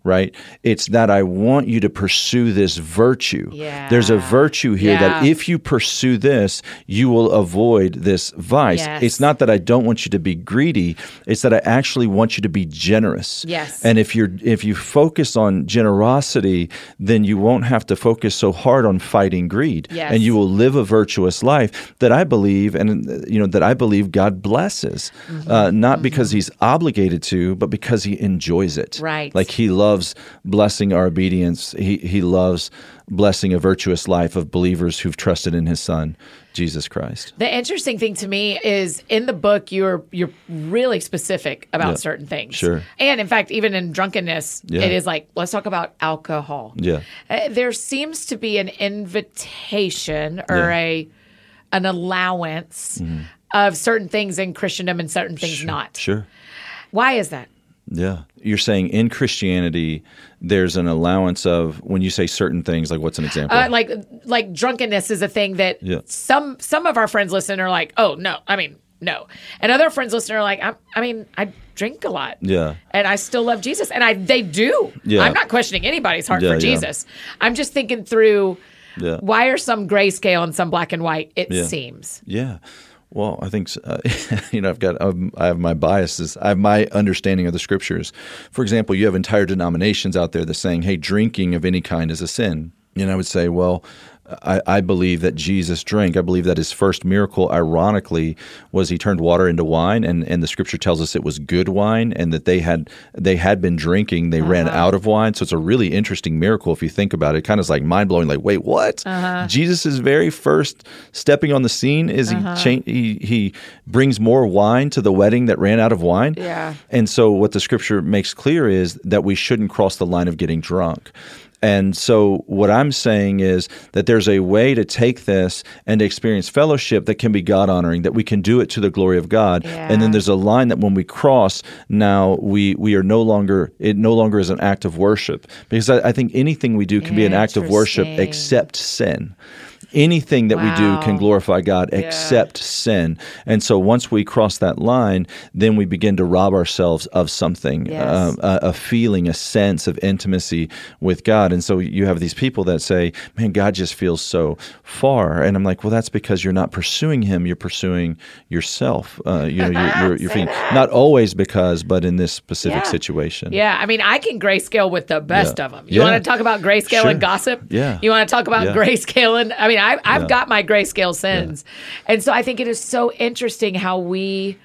right? It's that I want you to pursue this virtue. Yeah. There's a virtue here Yeah. that if you pursue this, you will avoid this vice. Yes. It's not that I don't want you to be greedy. It's that I actually want you to be generous. Yes. And if you're if you focus on generosity, then you won't have to focus so hard on fighting greed. Yes. And you will live a virtuous life that I believe, and you know that I believe God blesses, Mm-hmm. uh, not because He's obligated to, but because He enjoys it. Right. Like He loves blessing our obedience. He He loves blessing a virtuous life of believers who've trusted in His Son, Jesus Christ. The interesting thing to me is in the book you're you're really specific about Yeah. certain things. Sure. And in fact, even in drunkenness, Yeah. it is like, let's talk about alcohol. Yeah. Uh, there seems to be an invitation or Yeah. a an allowance of certain things in Christendom and certain things not. Sure. Why is that? Yeah. You're saying in Christianity, there's an allowance of when you say certain things, like what's an example? Uh, like like drunkenness is a thing that Yeah. some some of our friends listen are like, oh no, I mean no, and other friends listen are like, I, I mean I drink a lot, Yeah. and I still love Jesus, and I they do. Yeah. I'm not questioning anybody's heart Yeah, for yeah. Jesus. I'm just thinking through Yeah. why are some grayscale and some black and white? It Yeah. seems. Yeah. Well, I think, uh, you know, I've got, um, I have my biases. I have my understanding of the scriptures. For example, you have entire denominations out there that saying, hey, drinking of any kind is a sin. And I would say, well, I, I believe that Jesus drank. I believe that his first miracle, ironically, was he turned water into wine, and, and the scripture tells us it was good wine, and that they had they had been drinking. They uh-huh. ran out of wine. So it's a really interesting miracle if you think about it. It kind of is like mind-blowing, like, wait, what? Uh-huh. Jesus' very first stepping on the scene is uh-huh. he, cha- he he brings more wine to the wedding that ran out of wine. Yeah. And so what the scripture makes clear is that we shouldn't cross the line of getting drunk. And so what I'm saying is that there's a way to take this and to experience fellowship that can be God-honoring, that we can do it to the glory of God. Yeah. And then there's a line that when we cross, now we we are no longer, it no longer is an act of worship. Because I, I think anything we do can be an act of worship Interesting. except sin. Anything that Wow. we do can glorify God Yeah. except sin. And so once we cross that line, then we begin to rob ourselves of something, Yes. um, a, a feeling, a sense of intimacy with God. And so you have these people that say, man, God just feels so far. And I'm like, well, that's because you're not pursuing him. You're pursuing yourself. Uh, you know, you're, you're, you're feeling, not always because, but in this specific Yeah. situation. Yeah, I mean, I can grayscale with the best Yeah. of them. You Yeah. want to talk about grayscale Sure. and gossip? Yeah. You want to talk about Yeah. grayscale and, I mean, I, I've Yeah. got my grayscale sins. And so I think it is so interesting how we,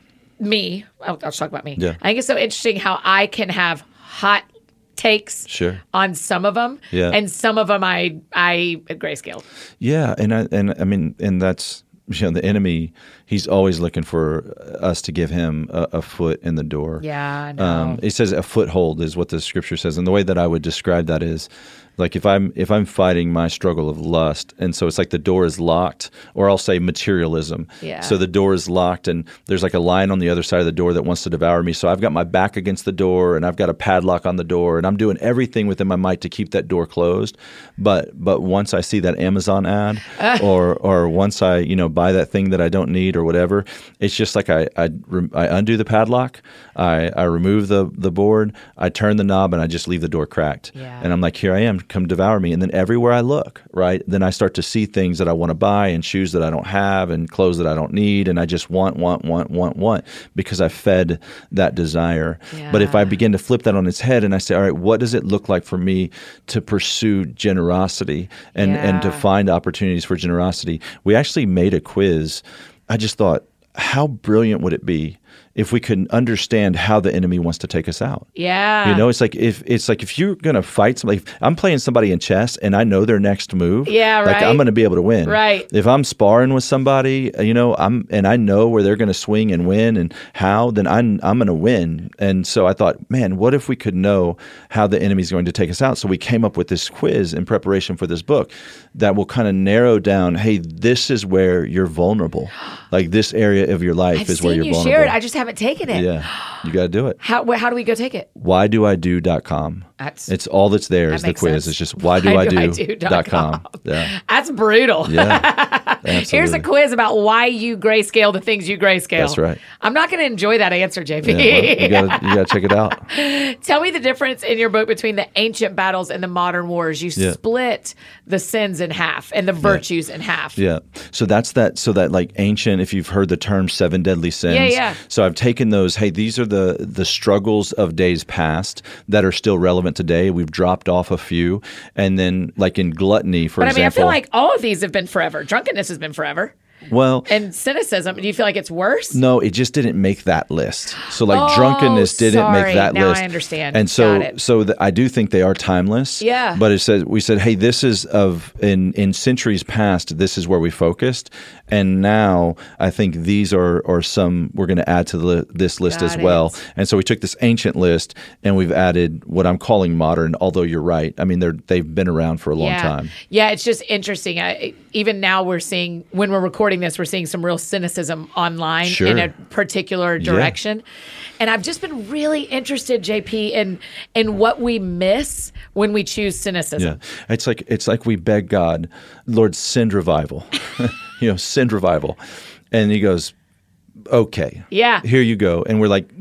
me, I'll, I'll talk about me. Yeah. I think it's so interesting how I can have hot takes Sure. on some of them. Yeah. And some of them I, I grayscale. Yeah, and I and I mean, and that's, you know, the enemy. He's always looking for us to give him a, a foot in the door. Yeah, I know. Um, it says a foothold is what the scripture says, and the way that I would describe that is, like if I'm if I'm fighting my struggle of lust, and so it's like the door is locked, or I'll say materialism. Yeah. So the door is locked, and there's like a lion on the other side of the door that wants to devour me. So I've got my back against the door, and I've got a padlock on the door, and I'm doing everything within my might to keep that door closed. But but once I see that Amazon ad, or or once I you know buy that thing that I don't need or whatever, it's just like I I, I undo the padlock, I I remove the the board, I turn the knob, and I just leave the door cracked. Yeah. And I'm like, here I am, come devour me. And then everywhere I look, right, then I start to see things that I want to buy, and shoes that I don't have, and clothes that I don't need, and I just want, want, want, want, want, because I fed that desire. Yeah. But if I begin to flip that on its head and I say, all right, what does it look like for me to pursue generosity and, and to Yeah. find opportunities for generosity? We actually made a quiz. I just thought, how brilliant would it be if we could understand how the enemy wants to take us out? Yeah. You know, it's like if it's like if you're gonna fight somebody, if I'm playing somebody in chess and I know their next move. Yeah, like right. I'm gonna be able to win. Right. If I'm sparring with somebody, you know, I'm and I know where they're gonna swing and win and how, then I'm I'm gonna win. And so I thought, man, what if we could know how the enemy's going to take us out? So we came up with this quiz in preparation for this book that will kind of narrow down, hey, this is where you're vulnerable. Like this area of your life I've is seen where you're you vulnerable. share it. I just haven't taken it. Yeah. You gotta do it. How wh- how do we go take it? why do I do dot com. That's- It's all that's there is that the makes quiz. sense. It's just why do I do do dot com. Yeah. That's brutal. Yeah. Absolutely. Here's a quiz about why you grayscale the things you grayscale. That's right. I'm not going to enjoy that answer, J P. Yeah, well, you gotta you gotta check it out. Tell me the difference in your book between the ancient battles and the modern wars. You Yeah. split the sins in half and the virtues in half. Yeah. So that's that. So that like ancient, if you've heard the term seven deadly sins. Yeah, yeah. So I've taken those. Hey, these are the the struggles of days past that are still relevant today. We've dropped off a few, and then like in gluttony, for But example. I mean, I feel like all of these have been forever. Drunkenness has been forever. well. And cynicism, do you feel like it's worse? No, it just didn't make that list. So like Oh, drunkenness didn't sorry. make that Now list. I understand. And so Got it. so the, I do think they are timeless. Yeah. But it says we said, hey, this is of in in centuries past, this is where we focused. And now I think these are are some we're going to add to the, this list Got as well. it. And so we took this ancient list and we've added what I'm calling modern, although you're right. I mean, they're they've been around for a long yeah. time. Yeah, it's just interesting. I, even now we're seeing, when we're recording this, we're seeing some real cynicism online Sure. in a particular direction. And I've just been really interested, J P, in in what we miss when we choose cynicism. Yeah, it's like it's like we beg God, Lord, send revival, you know, send revival, and He goes, okay, Yeah. here you go, and we're like,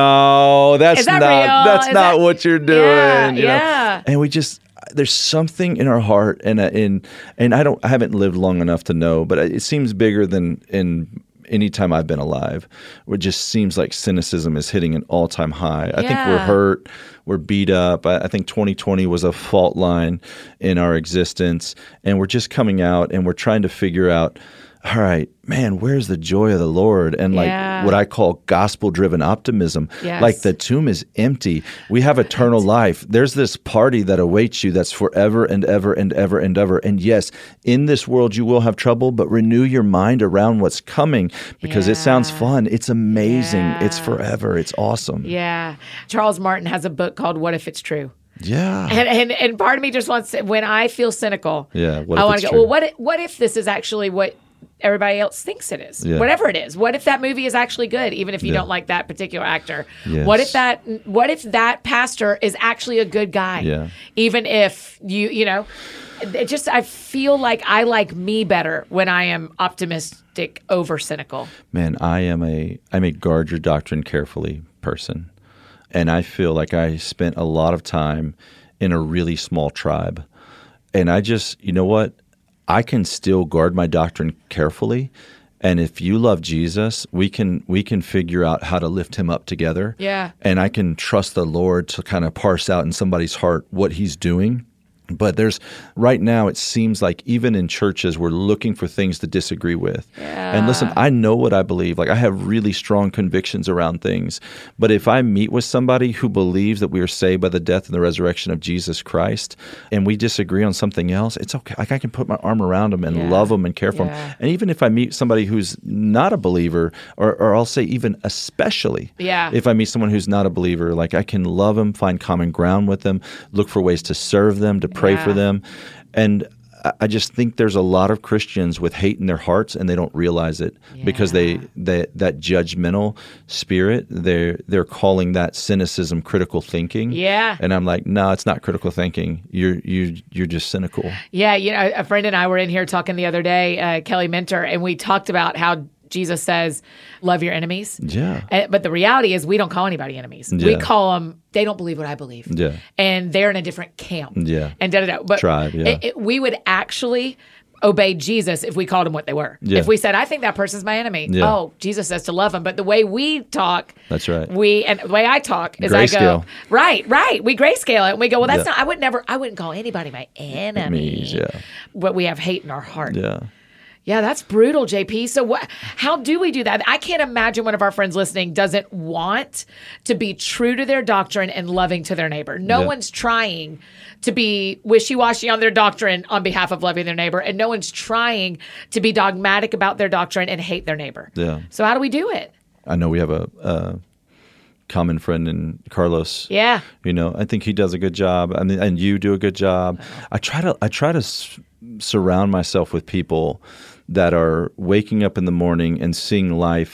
no, that's Is that not real? that's Is not that- what you're doing, Yeah, you know? yeah. And we just there's something in our heart, and uh, in and I don't I haven't lived long enough to know, but it seems bigger than in. Any time I've been alive, where it just seems like cynicism is hitting an all-time high. I think we're Yeah. hurt, we're beat up. I, I think twenty twenty was a fault line in our existence, and we're just coming out and we're trying to figure out, all right, man, where's the joy of the Lord? And like Yeah. what I call gospel-driven optimism. Yes. Like the tomb is empty. We have eternal life. There's this party that awaits you that's forever and ever and ever and ever. And yes, in this world you will have trouble, but renew your mind around what's coming because it sounds Yeah. fun. It's amazing. It's Yeah. forever. It's awesome. Yeah. Charles Martin has a book called What If It's True? Yeah. And, and and part of me just wants to, when I feel cynical, Yeah, what I if want it's to go, true? well, what if, what if this is actually what everybody else thinks it is? Yeah. Whatever it is. What if that movie is actually good, even if you Yeah. don't like that particular actor? Yes. What if that what if that pastor is actually a good guy? Yeah. Even if you, you know, it just I feel like I like me better when I am optimistic over cynical. Man, I am a I'm a guard your doctrine carefully person. And I feel like I spent a lot of time in a really small tribe. And I just, you know what? I can still guard my doctrine carefully. And if you love Jesus, we can we can figure out how to lift him up together. Yeah. And I can trust the Lord to kind of parse out in somebody's heart what he's doing. But there's right now, it seems like even in churches, we're looking for things to disagree with. Yeah. And listen, I know what I believe. Like I have really strong convictions around things. But if I meet with somebody who believes that we are saved by the death and the resurrection of Jesus Christ, and we disagree on something else, it's okay. Like I can put my arm around them and Yeah. love them and care for Yeah. them. And even if I meet somebody who's not a believer, or, or I'll say even especially, Yeah. if I meet someone who's not a believer, like I can love them, find common ground with them, look for ways to serve them, to pray Yeah. for them. And I- I just think there's a lot of Christians with hate in their hearts and they don't realize it because they, Yeah. they that judgmental spirit, they're they're calling that cynicism critical thinking. Yeah. And I'm like, no, it's not critical thinking. You're you you're just cynical. Yeah, you know, a friend and I were in here talking the other day, uh, Kelly Minter, and we talked about how Jesus says, love your enemies. Yeah. Uh, but the reality is we don't call anybody enemies. We Yeah. call them, they don't believe what I believe. Yeah. And they're in a different camp. Yeah. And da da da. But Tribe, yeah. it, it, we would actually obey Jesus if we called them what they were. Yeah. If we said, I think that person's my enemy. Yeah. Oh, Jesus says to love them. But the way we talk, That's right. We and the way I talk is I go, Grayscale. right, right. We grayscale it. And we go, well, that's Yeah. not. I would never. I wouldn't call anybody my enemy. Enemies, yeah. But we have hate in our heart. Yeah. Yeah, that's brutal, J P. So what? How do we do that? I can't imagine one of our friends listening doesn't want to be true to their doctrine and loving to their neighbor. No Yeah. one's trying to be wishy-washy on their doctrine on behalf of loving their neighbor, and no one's trying to be dogmatic about their doctrine and hate their neighbor. Yeah. So how do we do it? I know we have a, a common friend in Carlos. Yeah. You know, I think he does a good job. I mean, and you do a good job. I try to I try to s- surround myself with people that are waking up in the morning and seeing life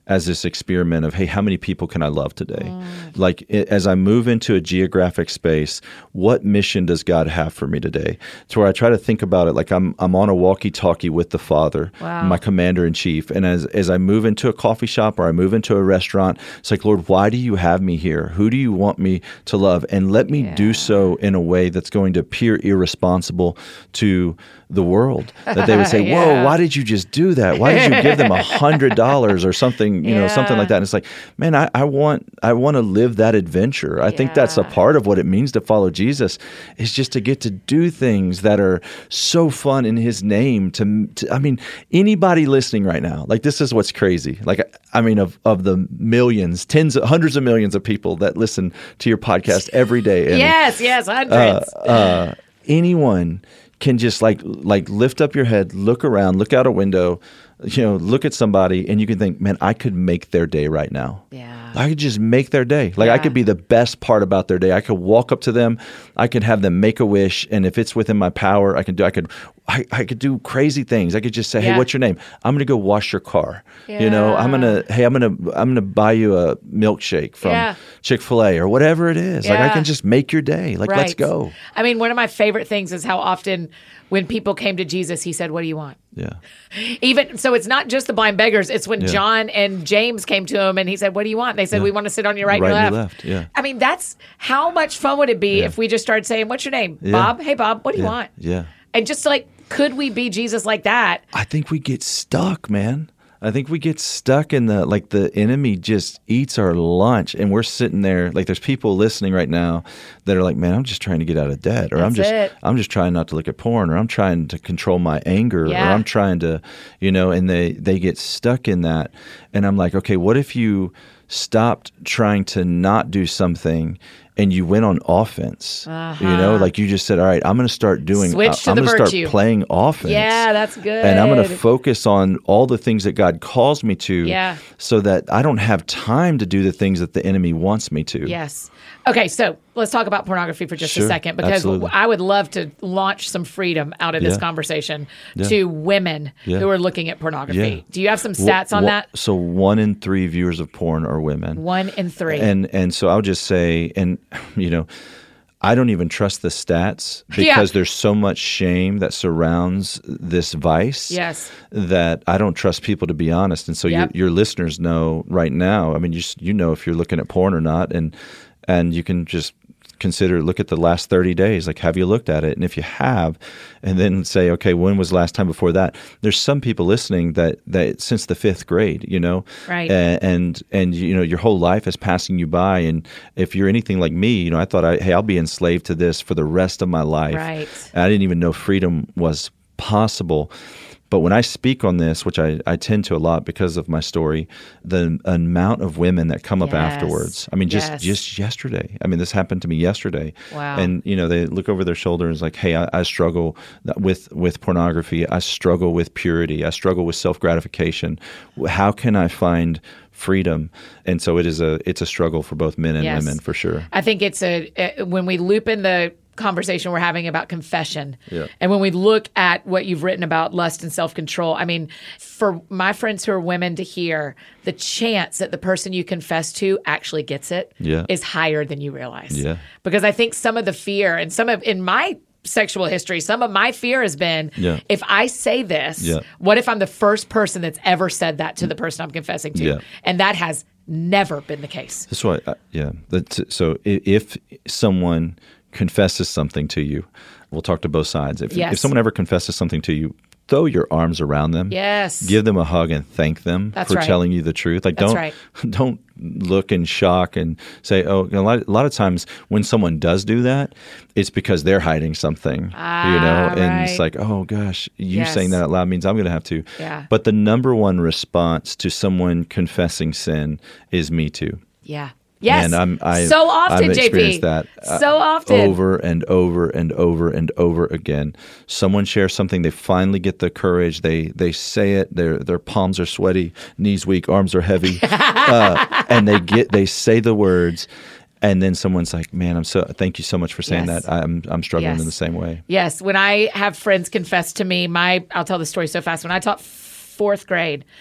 as this experiment of, hey, how many people can I love today? Mm. Like it, as I move into a geographic space, what mission does God have for me today? To where I try to think about it like I'm I'm on a walkie-talkie with the Father, wow. my commander-in-chief. And as, as I move into a coffee shop or I move into a restaurant, it's like, Lord, why do you have me here? Who do you want me to love? And let me yeah. do so in a way that's going to appear irresponsible to the world, that they would say, yeah. whoa, why did you just do that? Why did you give them a hundred dollars or something, you yeah. know, something like that? And it's like, man, I, I want, I want to live that adventure. I yeah. think that's a part of what it means to follow Jesus, is just to get to do things that are so fun in his name. To, to I mean, anybody listening right now, like this is what's crazy. Like, I mean, of, of the millions, tens, of, hundreds of millions of people that listen to your podcast every day. And, yes, yes, hundreds. Uh, uh, anyone can just like like lift up your head, look around, look out a window, you know, look at somebody, and you can think, man, I could make their day right now. Yeah. I could just make their day. Like yeah. I could be the best part about their day. I could walk up to them, I could have them make a wish, and if it's within my power, I can do. I could, I, I could do crazy things. I could just say, hey, yeah. what's your name? I'm going to go wash your car. Yeah. You know, I'm gonna, hey, I'm gonna, I'm gonna buy you a milkshake from yeah. Chick-fil-A or whatever it is. Yeah. Like I can just make your day. Like right. let's go. I mean, one of my favorite things is how often when people came to Jesus, he said, "What do you want?" Yeah. Even so, it's not just the blind beggars. It's when Yeah. John and James came to him and he said, "What do you want?" And they said, Yeah. "We want to sit on your right, Right and and your your left." left, yeah. I mean, that's how much fun would it be Yeah. if we just started saying, "What's your name, Yeah. Bob? Hey, Bob, what do you Yeah. want?" Yeah. And just like, could we be Jesus like that? I think we get stuck, man. I think we get stuck in the, like the enemy just eats our lunch and we're sitting there, like there's people listening right now that are like, man, I'm just trying to get out of debt, or I'm That's just, it. I'm just trying not to look at porn, or I'm trying to control my anger, Yeah. or I'm trying to, you know, and they, they get stuck in that. And I'm like, okay, what if you stopped trying to not do something and you went on offense? Uh-huh. You know, like you just said, all right, I'm going to start doing, Switch to I'm the going to virtue. start playing offense. Yeah, that's good. And I'm going to focus on all the things that God calls me to, Yeah. so that I don't have time to do the things that the enemy wants me to. Yes. Okay, so let's talk about pornography for just Sure, a second, because absolutely. I would love to launch some freedom out of this Yeah. conversation Yeah. to women Yeah. who are looking at pornography. Yeah. Do you have some stats on Wha- that? So one in three viewers of porn are women. One in three. And and so I'll just say, and you know, I don't even trust the stats because Yeah. there's so much shame that surrounds this vice. Yes. That I don't trust people to be honest. And so Yep. your your listeners know right now. I mean, you s- you know if you're looking at porn or not, and and you can just consider, look at the last thirty days. Like, have you looked at it? And if you have, and then say, okay, when was the last time before that? There's some people listening that, that since the fifth grade, you know, Right. and, and, and, you know, your whole life is passing you by. And if you're anything like me, you know, I thought, I, hey, I'll be enslaved to this for the rest of my life. Right. And I didn't even know freedom was possible. But when I speak on this, which I, I tend to a lot because of my story, the amount of women that come up Yes. afterwards. I mean, just Yes. just yesterday. I mean, this happened to me yesterday. Wow. And, you know, they look over their shoulder and it's like, hey, I, I struggle with, with pornography. I struggle with purity. I struggle with self-gratification. How can I find freedom? And so it is a it's a struggle for both men and Yes. women, for sure. I think it's a, uh, when we loop in the conversation we're having about confession, Yeah. and when we look at what you've written about lust and self-control, I mean, for my friends who are women to hear, the chance that the person you confess to actually gets it Yeah. is higher than you realize. Yeah. Because I think some of the fear, and some of, in my sexual history, some of my fear has been, Yeah. if I say this, Yeah. what if I'm the first person that's ever said that to the person I'm confessing to? Yeah. And that has never been the case. That's why, uh, yeah. That's, so i- if someone confesses something to you, we'll talk to both sides. If, Yes. if someone ever confesses something to you, throw your arms around them. Yes. Give them a hug and thank them That's for right. telling you the truth. Like, That's don't right. don't look in shock and say, oh, a lot, a lot of times when someone does do that, it's because they're hiding something, Ah, you know, and it's right. like, oh gosh, you Yes. saying that out loud means I'm going to have to. Yeah. But the number one response to someone confessing sin is me too. Yeah. Yes. And I'm, I, so often, I've J P. experienced that uh, So often. over and over and over and over again. Someone shares something, they finally get the courage, they they say it, their their palms are sweaty, knees weak, arms are heavy, uh, and they get they say the words, and then someone's like, "Man, I'm so thank you so much for saying Yes. that. I'm I'm struggling Yes. in the same way." Yes. When I have friends confess to me, my I'll tell the story so fast. When I taught fourth grade,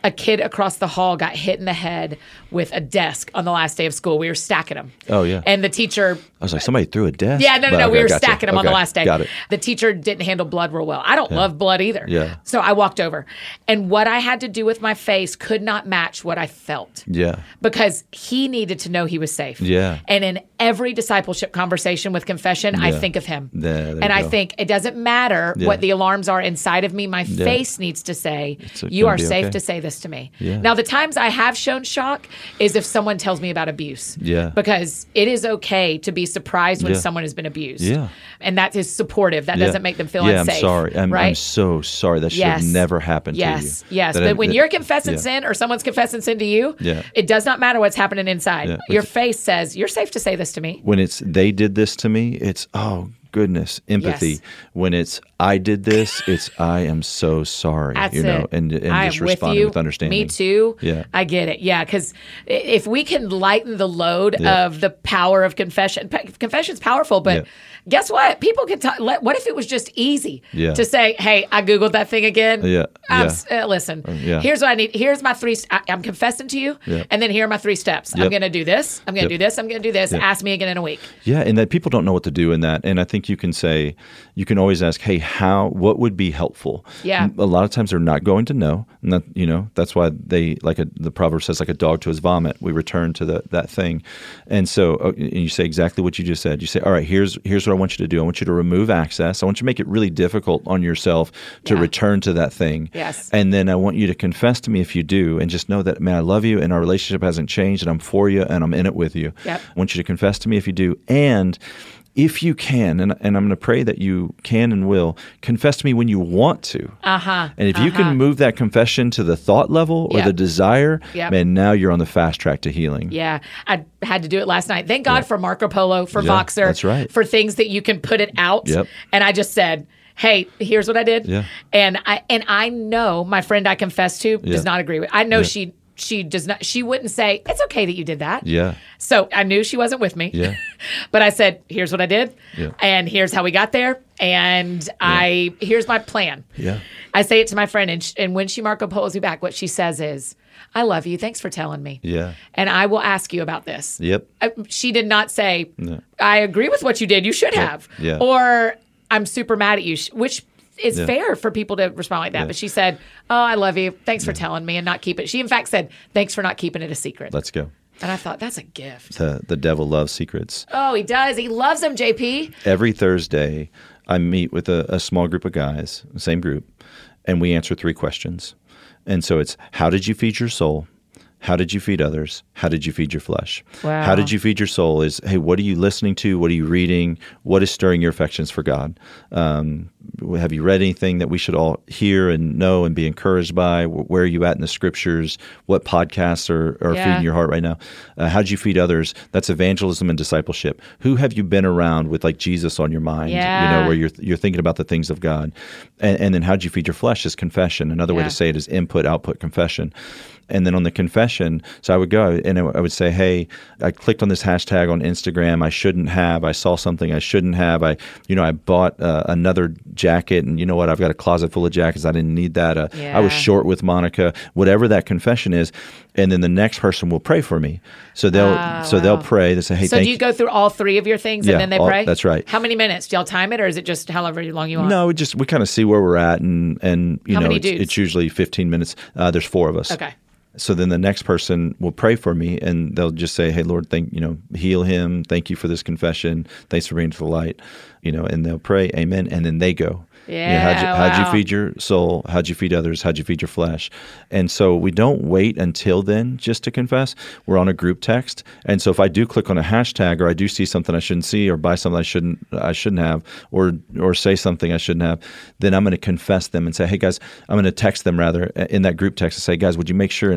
a kid across the hall got hit in the head with a desk on the last day of school. We were stacking them. Oh, yeah. And the teacher... I was like, somebody threw a desk? Yeah, no, no, no. But, we okay, were gotcha. stacking them on the Okay, last day. Got it. The teacher didn't handle blood real well. I don't love blood either. Yeah. So I walked over. And what I had to do with my face could not match what I felt. Yeah. Because he needed to know he was safe. Yeah. And in every discipleship conversation with confession, I Yeah. think of him. Yeah, there and you I go. think it doesn't matter Yeah. what the alarms are inside of me. My Yeah. face needs to say, It's, uh, you gonna are be safe okay. to say this to me. Yeah. Now, the times I have shown shock is if someone tells me about abuse. Yeah. Because it is okay to be surprised when Yeah. someone has been abused. Yeah. And that is supportive. That Yeah. doesn't make them feel yeah, unsafe. I'm sorry. I'm, right? I'm so sorry. That should Yes. have never happened Yes, to you. yes. That But I- when that- you're confessing yeah. sin or someone's confessing sin to you, Yeah. it does not matter what's happening inside. Yeah. Your face says, you're safe to say this to me. When it's they did this to me, it's oh goodness, empathy. Yes. When it's I did this, it's I am so sorry. That's you know, it. and and I just am with responding you. with understanding. Me too. Yeah. I get it. Yeah, because if we can lighten the load Yeah. of the power of confession, pa- confession's powerful, but Yeah. guess what? People can talk. Let, what if it was just easy Yeah. to say, "Hey, I googled that thing again." Yeah. I'm, Yeah. s- uh, listen, yeah. here's what I need. Here's my three. I, I'm confessing to you, Yeah. and then here are my three steps. I'm Yep. going to do this. I'm going to Yep. do this. I'm going to do this. Yep. Ask me again in a week. Yeah, and that people don't know what to do in that. And I think you can say, you can always ask, hey, how, what would be helpful? Yeah. A lot of times they're not going to know. And that, you know, that's why they, like a, the proverb says, like a dog to his vomit, we return to the, that thing. And so uh, and you say exactly what you just said. You say, all right, here's, here's what I want you to do. I want you to remove access. I want you to make it really difficult on yourself to Yeah. return to that thing. Yes. And then I want you to confess to me if you do, and just know that, man, I love you and our relationship hasn't changed and I'm for you and I'm in it with you. Yep. I want you to confess to me if you do. And if you can, and, and I'm going to pray that you can and will, confess to me when you want to. Uh-huh. And if you uh-huh. can move that confession to the thought level or Yep. the desire, Yep. man, now you're on the fast track to healing. Yeah, I had to do it last night. Thank God for Marco Polo, for Yeah, Voxer, that's right. for things that you can put it out. Yep. And I just said, hey, here's what I did. Yeah. And I and I know my friend I confessed to Yeah. does not agree with. I know Yeah. she she does not. She wouldn't say it's okay that you did that. Yeah. So I knew she wasn't with me. Yeah. But I said, here's what I did. Yeah. And here's how we got there. And I here's my plan. Yeah. I say it to my friend, and, sh- and when she Marco Polos me back, what she says is, I love you. Thanks for telling me. Yeah. And I will ask you about this. Yep. Uh, She did not say, No. I agree with what you did. You should have. Yeah. Or I'm super mad at you, sh- which is Yeah. fair for people to respond like that. Yeah. But she said, oh, I love you. Thanks for telling me and not keep it. She, in fact, said, thanks for not keeping it a secret. Let's go. And I thought, that's a gift. The, the devil loves secrets. Oh, he does. He loves them, J P. Every Thursday, I meet with a, a small group of guys, same group, and we answer three questions. And so it's, how did you feed your soul? How did you feed others? How did you feed your flesh? Wow. How did you feed your soul is, hey, what are you listening to? What are you reading? What is stirring your affections for God? Um, have you read anything that we should all hear and know and be encouraged by? Where are you at in the scriptures? What podcasts are, are Yeah. feeding your heart right now? Uh, how did you feed others? That's evangelism and discipleship. Who have you been around with like Jesus on your mind? Yeah. You know, where you're you're thinking about the things of God. And, and then how did you feed your flesh is confession. Another way Yeah. to say it is input, output, confession. And then on the confession, so I would go and I would say, hey, I clicked on this hashtag on Instagram. I shouldn't have. I saw something I shouldn't have. I, you know, I bought uh, another jacket, and you know what? I've got a closet full of jackets. I didn't need that. Uh, I was Yeah. short with Monica. Whatever that confession is, and then the next person will pray for me. So they'll Ah, so wow. they'll pray. They say, hey, So thank do you go through all three of your things Yeah, and then they all- pray? that's right. How many minutes? Do y'all time it, or is it just however long you want? No, we just we kind of see where we're at, and and you How know many it's, dudes? it's usually fifteen minutes. Uh, there's four of us. Okay. So then the next person will pray for me, and they'll just say, "Hey, Lord, thank you know, heal him. Thank you for this confession. Thanks for bringing it to the light." You know, and they'll pray, "Amen," and then they go. You know, how'd, you, Yeah, how'd you wow. feed your soul? How'd you feed others? How'd you feed your flesh? And so we don't wait until then just to confess. We're on a group text, and so if I do click on a hashtag, or I do see something I shouldn't see, or buy something I shouldn't I shouldn't have, or or say something I shouldn't have, then I'm going to confess them and say, "Hey guys," I'm going to text them rather in that group text and say, "Guys, would you make sure and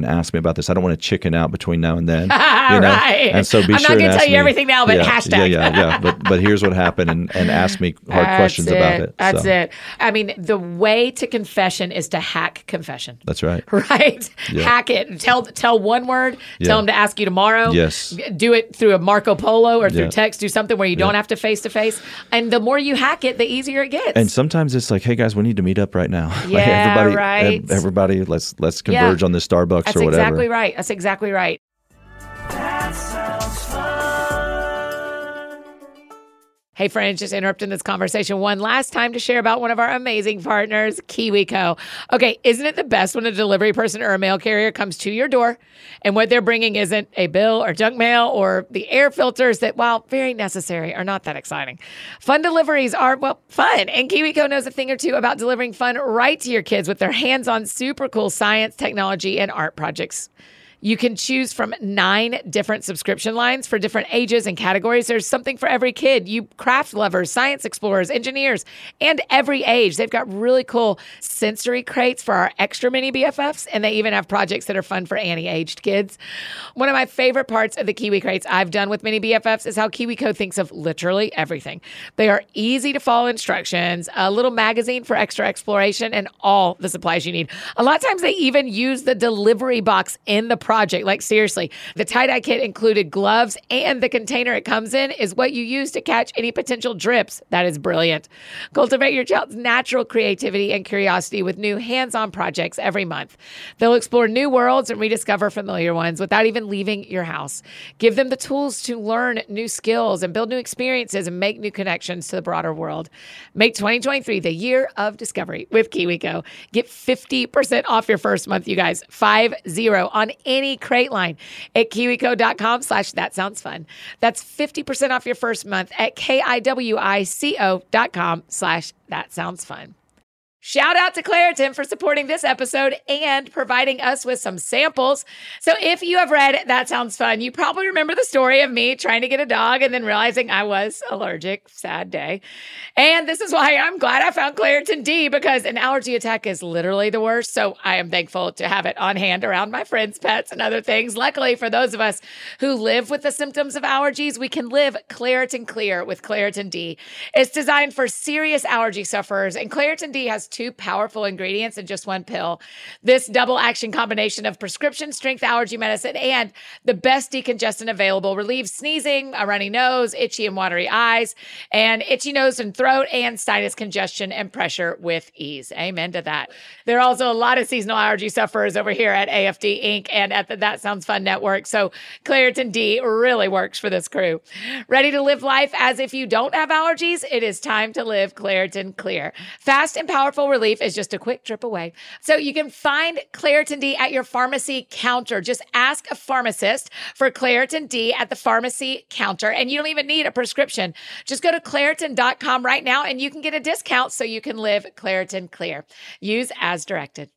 and ask me about this. I don't want to chicken out between now and then. You know? Right. And so be I'm sure not going to tell you everything now, but yeah, hashtag. Yeah, yeah, yeah. But but here's what happened, and, and ask me hard That's questions it. about it. That's so. it. I mean, the way to confession is to hack confession. That's right. Right? Yeah. Hack it. Tell tell one word. Yeah. Tell them to ask you tomorrow. Yes. Do it through a Marco Polo or through Yeah. text. Do something where you don't Yeah. have to face to face. And the more you hack it, the easier it gets. And sometimes it's like, hey guys, we need to meet up right now. Yeah, like everybody, right. ev- Everybody, let's let's converge Yeah. on this Starbucks That's or whatever. exactly right. That's exactly right. Hey friends, just interrupting this conversation one last time to share about one of our amazing partners, KiwiCo. Okay, isn't it the best when a delivery person or a mail carrier comes to your door and what they're bringing isn't a bill or junk mail or the air filters that, while very necessary, are not that exciting. Fun deliveries are, well, fun. And KiwiCo knows a thing or two about delivering fun right to your kids with their hands-on super cool science, technology, and art projects. You can choose from nine different subscription lines for different ages and categories. There's something for every kid. You craft lovers, science explorers, engineers, and every age. They've got really cool sensory crates for our extra mini B F Fs, and they even have projects that are fun for Annie-aged kids. One of my favorite parts of the Kiwi crates I've done with mini B F Fs is how KiwiCo thinks of literally everything. They are easy to follow instructions, a little magazine for extra exploration, and all the supplies you need. A lot of times they even use the delivery box in the project. Like seriously, the tie-dye kit included gloves, and the container it comes in is what you use to catch any potential drips. That is brilliant. Cultivate your child's natural creativity and curiosity with new hands-on projects every month. They'll explore new worlds and rediscover familiar ones without even leaving your house. Give them the tools to learn new skills and build new experiences and make new connections to the broader world. Make twenty twenty-three the year of discovery with KiwiCo. Get fifty percent off your first month, you guys. Five zero on any crate line at kiwico.com slash that sounds fun. That's fifty percent off your first month at K-I-W-I-C-O dot com slash that sounds fun. Shout out to Claritin for supporting this episode and providing us with some samples. So if you have read That Sounds Fun, you probably remember the story of me trying to get a dog and then realizing I was allergic. Sad day. And this is why I'm glad I found Claritin D, because an allergy attack is literally the worst. So I am thankful to have it on hand around my friends' pets and other things. Luckily, for those of us who live with the symptoms of allergies, we can live Claritin Clear with Claritin D. It's designed for serious allergy sufferers, and Claritin D has two powerful ingredients in just one pill. This double action combination of prescription strength allergy medicine and the best decongestant available relieves sneezing, a runny nose, itchy and watery eyes, and itchy nose and throat, and sinus congestion and pressure with ease. Amen to that. There are also a lot of seasonal allergy sufferers over here at A F D Incorporated and at the That Sounds Fun Network. So Claritin D really works for this crew. Ready to live life as if you don't have allergies? It is time to live Claritin Clear. Fast and powerful relief is just a quick trip away. So you can find Claritin D at your pharmacy counter. Just ask a pharmacist for Claritin D at the pharmacy counter, and you don't even need a prescription. Just go to Claritin dot com right now and you can get a discount so you can live Claritin Clear. Use as directed.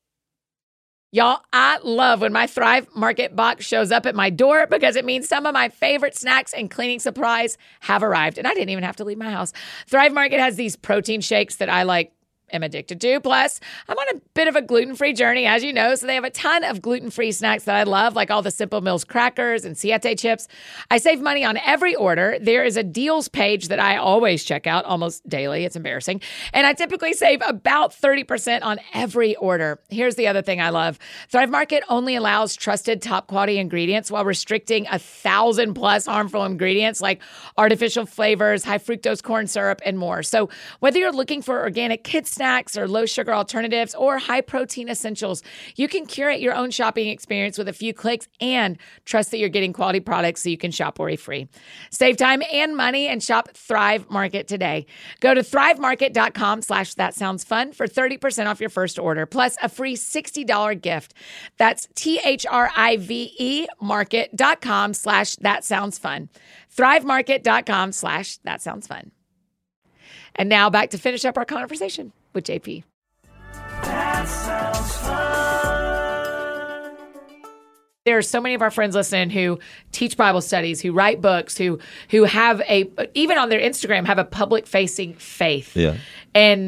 Y'all, I love when my Thrive Market box shows up at my door because it means some of my favorite snacks and cleaning supplies have arrived, and I didn't even have to leave my house. Thrive Market has these protein shakes that I like am addicted to. Plus, I'm on a bit of a gluten-free journey, as you know, so they have a ton of gluten-free snacks that I love, like all the Simple Mills crackers and Siete chips. I save money on every order. There is a deals page that I always check out almost daily. It's embarrassing. And I typically save about thirty percent on every order. Here's the other thing I love. Thrive Market only allows trusted top-quality ingredients while restricting a thousand plus harmful ingredients like artificial flavors, high fructose corn syrup, and more. So whether you're looking for organic kids snacks or low sugar alternatives or high protein essentials, you can curate your own shopping experience with a few clicks and trust that you're getting quality products so you can shop worry-free. Save time and money and shop Thrive Market today. Go to thrivemarket.com slash that sounds fun for thirty percent off your first order, plus a free sixty dollars gift. That's T-H-R-I-V-E market.com slash that sounds fun. Thrivemarket.com slash that sounds fun. And now back to finish up our conversation with J P. That sounds fun. There are so many of our friends listening who teach Bible studies, who write books, who who have a, even on their Instagram, have a public-facing faith. Yeah. And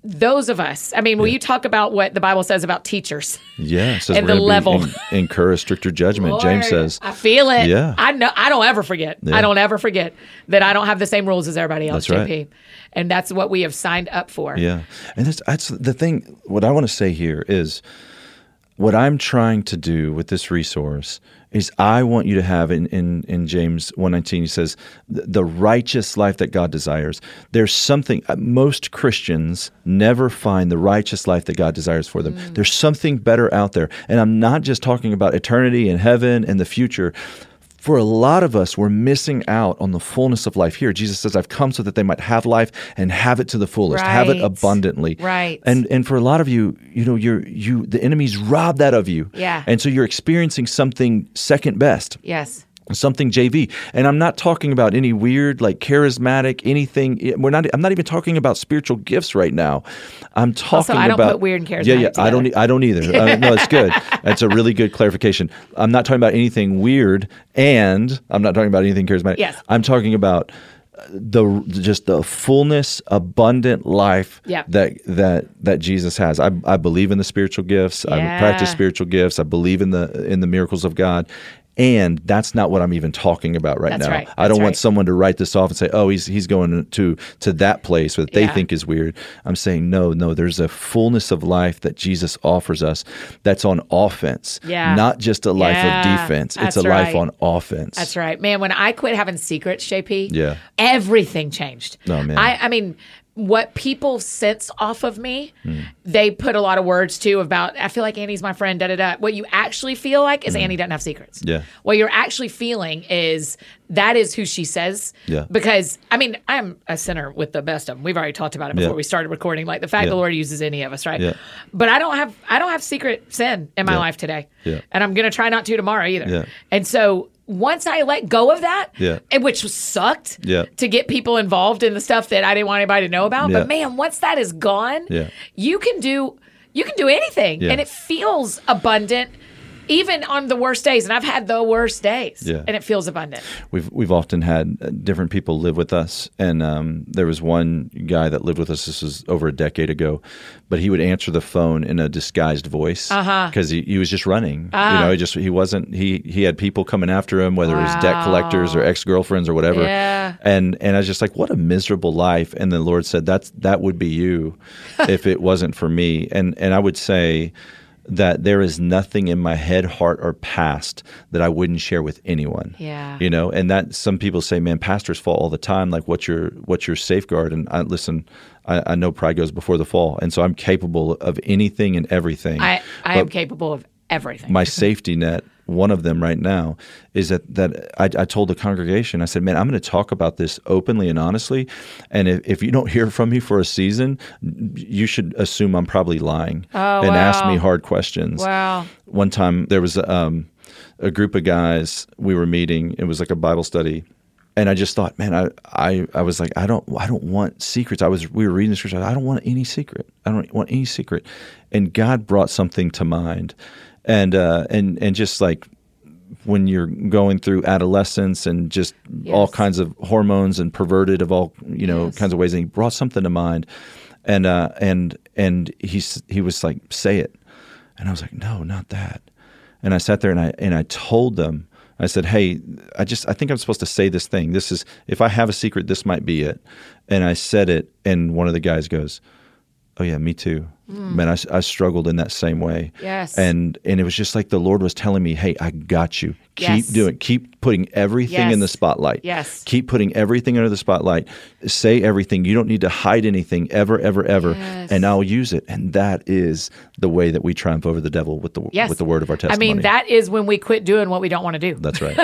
those of us, I mean, will you talk about what the Bible says about teachers? Yeah, it says And we're the gonna level. Be in, incur a stricter judgment. Lord, James says. I feel it. Yeah. I know. I don't ever forget. Yeah. I don't ever forget that I don't have the same rules as everybody else, That's J P. right. And that's what we have signed up for. Yeah, and that's, that's the thing. What I want to say here is, what I'm trying to do with this resource is I want you to have in, in, in James one nineteen, he says, the, the righteous life that God desires. There's something, most Christians never find the righteous life that God desires for them. Mm. There's something better out there. And I'm not just talking about eternity and heaven and the future. For a lot of us, we're missing out on the fullness of life here. Jesus says, I've come so that they might have life and have it to the fullest, right. have it abundantly. Right. And and for a lot of you, you know, you're you the enemy's robbed that of you. Yeah. And so you're experiencing something second best. Yes. Something J V. And I'm not talking about any weird, like charismatic, anything. We're not I'm not even talking about spiritual gifts right now. I'm talking also, I don't about put weird and charismatic Yeah, yeah. together. I don't I don't either. uh, no, it's good. That's a really good clarification. I'm not talking about anything weird, and I'm not talking about anything charismatic. Yes. I'm talking about the just the fullness, abundant life Yeah. that that that Jesus has. I I believe in the spiritual gifts. I Yeah. practice spiritual gifts. I believe in the in the miracles of God. And that's not what I'm even talking about right That's now. right. I That's don't want right. someone to write this off and say, "Oh, he's he's going to to that place that they Yeah. think is weird." I'm saying, no, no. There's a fullness of life that Jesus offers us that's on offense, Yeah. not just a life Yeah. of defense. It's That's a life right. on offense. That's right. Man, when I quit having secrets, J P, Yeah. everything changed. Oh, man. I, I mean, what people sense off of me, Hmm. they put a lot of words to about, I feel like Annie's my friend, da da da. What you actually feel like is Annie doesn't have secrets. Hmm. Yeah. What you're actually feeling is that is who she says. Yeah. Because, I mean, I'm a sinner with the best of them. We've already talked about it before Yeah. we started recording. Like the fact Yeah. the Lord uses any of us, right? Yeah. But I don't have I don't have secret sin in my Yeah. life today. Yeah. And I'm going to try not to tomorrow either. Yeah. And so once I let go of that, Yeah. and which sucked Yeah. to get people involved in the stuff that I didn't want anybody to know about. Yeah. But man, once that is gone, Yeah. you can do you can do anything. Yeah. And it feels abundant even on the worst days. And I've had the worst days. Yeah. And it feels abundant. We've we've often had uh, different people live with us, and um, there was one guy that lived with us. This was over a decade ago, but he would answer the phone in a disguised voice because he, he was just running. You know, he just he wasn't he he had people coming after him, whether it was debt collectors or ex girlfriends or whatever. Yeah. And and I was just like, what a miserable life. And the Lord said, that's that would be you if it wasn't for me. And and I would say that there is nothing in my head, heart, or past that I wouldn't share with anyone. Yeah. You know, and that some people say, man, pastors fall all the time. Like, what's your what's your safeguard? And I listen, I, I know pride goes before the fall, and so I'm capable of anything and everything. I, I But am capable of everything. my safety net, one of them right now, is that that I, I told the congregation, I said, man, I'm going to talk about this openly and honestly, and if, if you don't hear from me for a season, you should assume I'm probably lying Oh, and ask wow. me hard questions. Wow. One time there was um, a group of guys we were meeting. It was like a Bible study. And I just thought, man, I, I, I was like, I don't I don't want secrets. I was we were reading the scripture. I don't want any secret. I don't want any secret. And God brought something to mind. And uh, and and just like when you're going through adolescence and just all Yes. kinds of hormones and perverted of all you know Yes. kinds of ways, and he brought something to mind, and uh, and and he s- he was like, say it, and I was like, no, not that, and I sat there and I and I told them, I said, hey, I just I think I'm supposed to say this thing. This is if I have a secret, this might be it, and I said it, and one of the guys goes, oh yeah, me too. Man, I, I struggled in that same way. Yes. And and it was just like the Lord was telling me, hey, I got you. Keep Yes. doing Keep putting everything in the Yes. spotlight. Yes. Keep putting everything under the spotlight. Say everything. You don't need to hide anything ever, ever, ever. Yes. And I'll use it. And that is the way that we triumph over the devil with the Yes. with the word of our I testimony. mean, that is when we quit doing what we don't want to do. That's right.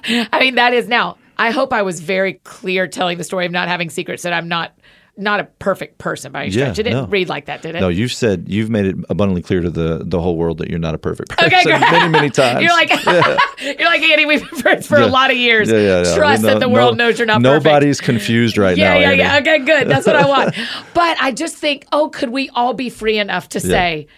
I mean, that is now. I hope I was very clear telling the story of not having secrets, that I'm not not a perfect person by any Yeah, stretch. It didn't no. read like that, did it? No, you've said you've made it abundantly clear to the the whole world that you're not a perfect person Okay, great. many, many times. You're like, you're like Annie. We've been friends for a Yeah. lot of years. Yeah, yeah, yeah. Trust No- that the world no- knows you're not Nobody's perfect. confused right yeah, now. Yeah, Annie. yeah, Okay, good. That's what I want. But I just think, oh, could we all be free enough to say,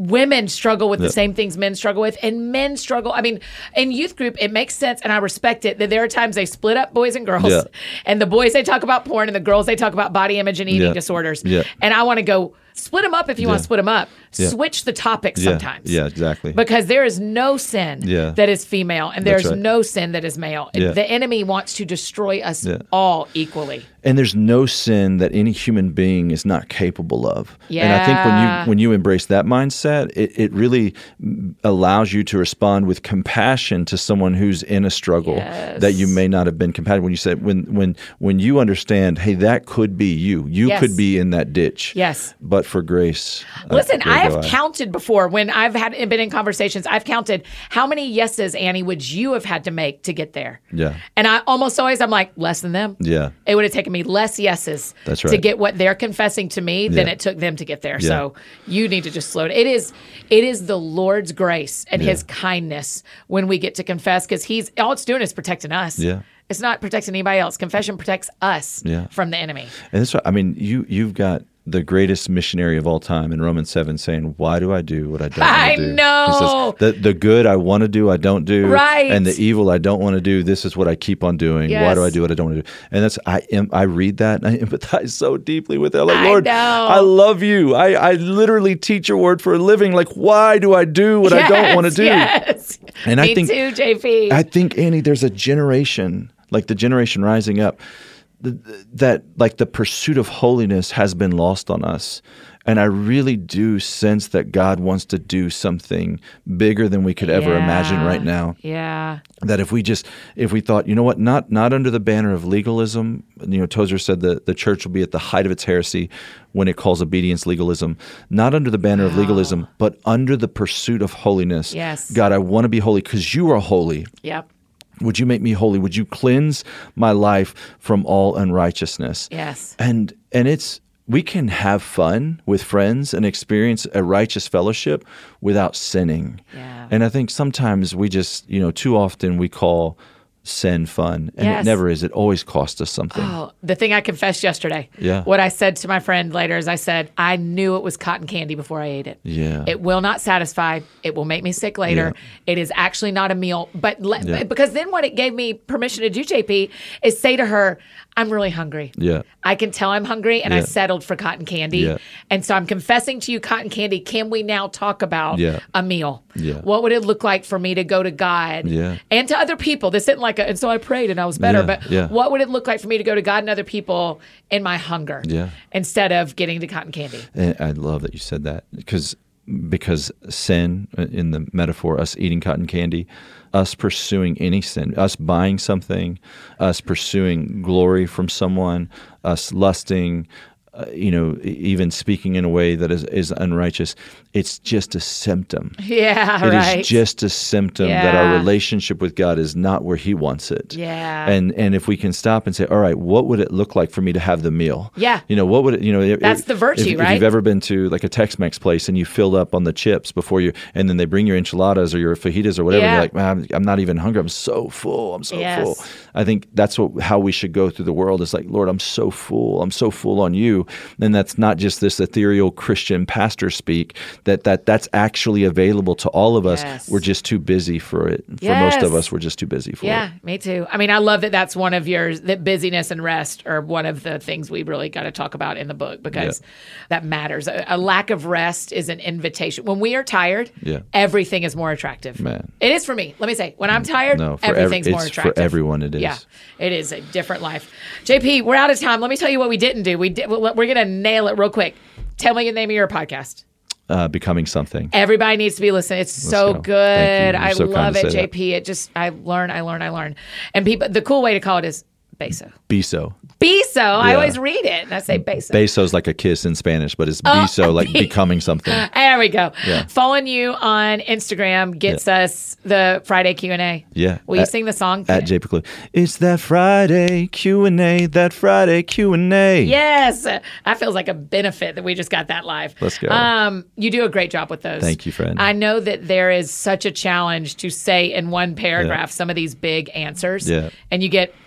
women struggle with Yep. the same things men struggle with, and men struggle. I mean, in youth group, it makes sense, and I respect it, that there are times they split up boys and girls, Yeah. and the boys, they talk about porn, and the girls, they talk about body image and eating Yeah. disorders. Yeah. And I want to go, split them up if you want Yeah. to split them up. Yeah. Switch the topics Yeah. sometimes. Yeah, exactly. Because there is no sin Yeah. that is female, and That's there's right. no sin that is male. Yeah. The enemy wants to destroy us Yeah. all equally. And there's no sin that any human being is not capable of. And I think when Yeah. you when you embrace that mindset, it, it really allows you to respond with compassion to someone who's in a struggle Yes. that you may not have been compassionate. When you said when when when you understand, hey, that could be you. You Yes. could be in that ditch. Yes. But for grace. uh, Listen, there I have go I. counted before when I've had been in conversations. I've counted how many yeses, Annie, would you have had to make to get there? Yeah. And I almost always, I'm like, less than them. Yeah. It would have taken me less yeses That's to right. get what they're confessing to me than Yeah. it took them to get there. Yeah. So you need to just slow down. It is, it is the Lord's grace and Yeah. His kindness when we get to confess, because He's all it's doing is protecting us. Yeah. It's not protecting anybody else. Confession protects us Yeah. from the enemy. And that's what, I mean, you you've got the greatest missionary of all time in Romans seven saying, why do I do what I don't I want to do? know. He says, the, the good I want to do, I don't do. Right. And the evil I don't want to do, this is what I keep on doing. Why Yes. do I do what I don't want to do? And that's, I am, I read that and I empathize so deeply with it. I'm like, I Lord, know. I love you. I, I literally teach your word for a living. Like, why do I do what I don't want to do? Yes. And Me I think, too, J P. I think, Annie, there's a generation, like the generation rising up, th- that like the pursuit of holiness has been lost on us. And I really do sense that God wants to do something bigger than we could ever imagine Yeah. right now. Yeah. That if we just, if we thought, you know what, not not under the banner of legalism, you know, Tozer said that the church will be at the height of its heresy when it calls obedience legalism, not under the banner of legalism, but under the pursuit of holiness. Yes. God, I want to be holy because you are holy. Yep. Would you make me holy? Would you cleanse my life from all unrighteousness? Yes. And and it's we can have fun with friends and experience a righteous fellowship without sinning. Yeah. And I think sometimes we just, you know, too often we call sin fun, and Yes. it never is. It always costs us something. Oh, the thing I confessed yesterday. Yeah. What I said to my friend later is I said, I knew it was cotton candy before I ate it. Yeah. It will not satisfy. It will make me sick later. It is actually not a meal. But le- Yeah. because then what it gave me permission to do, J P, is say to her, I'm really hungry. Yeah. I can tell I'm hungry, and I Yeah. settled for cotton candy. Yeah. And so I'm confessing to you cotton candy. Can we now talk about Yeah. a meal? Yeah. What would it look like for me to go to God Yeah. and to other people? This isn't like a, and so I prayed and I was better, Yeah. but Yeah. what would it look like for me to go to God and other people in my hunger Yeah. instead of getting to cotton candy? And I love that you said that because because sin, in the metaphor, us eating cotton candy, us pursuing any sin, us buying something, us pursuing glory from someone, us lusting, uh, you know, e- even speaking in a way that is, is unrighteous, it's just a symptom. Yeah, It right. is just a symptom that our Yeah. relationship with God is not where He wants it. Yeah. And and if we can stop and say, all right, what would it look like for me to have the meal? Yeah. You know, what would it, you know, if- That's the virtue, if, If right? you've ever been to like a Tex-Mex place and you filled up on the chips before you, and then they bring your enchiladas or your fajitas or whatever, Yeah. and you're like, man, I'm, I'm not even hungry. I'm so full. I'm so Yes. full. I think that's what how we should go through the world. Is like, Lord, I'm so full. I'm so full on you. And that's not just this ethereal Christian pastor speak. That that that's actually available to all of us. Yes. We're just too busy for it. For most of Yes. us, we're just too busy for Yeah, it. me too. I mean, I love that that's one of yours, that busyness and rest are one of the things we really got to talk about in the book because that matters. A, a lack of rest is an invitation. When we are tired, Yeah. everything is more attractive. Man. It is for me. Let me say, when I'm tired, No, for every- everything's more it's for attractive. everyone it is. Yeah, it is a different life. J P, we're out of time. Let me tell you what we didn't do. We did, we're going to nail it real quick. Tell me the name of your podcast. Uh, becoming something. Everybody needs to be listening. It's so go. good. Thank you. You're I so kind love to it, say J that. P. It just, I learn, I learn, I learn. And people, the cool way to call it is beso. Biso. Beso. I Yeah. always read it and I say beso. Beso's like a kiss in Spanish, but it's Oh, biso, like becoming something. There we go. Yeah. Following you on Instagram gets us the Friday Q and A. Yeah. Will you At- sing the song? At J P Clue. It's that Friday Q and A, that Friday Q and A. Yes. That feels like a benefit that we just got that live. Let's go. Um, you do a great job with those. Thank you, friend. I know that there is such a challenge to say in one paragraph some of these big answers. Yeah. And you get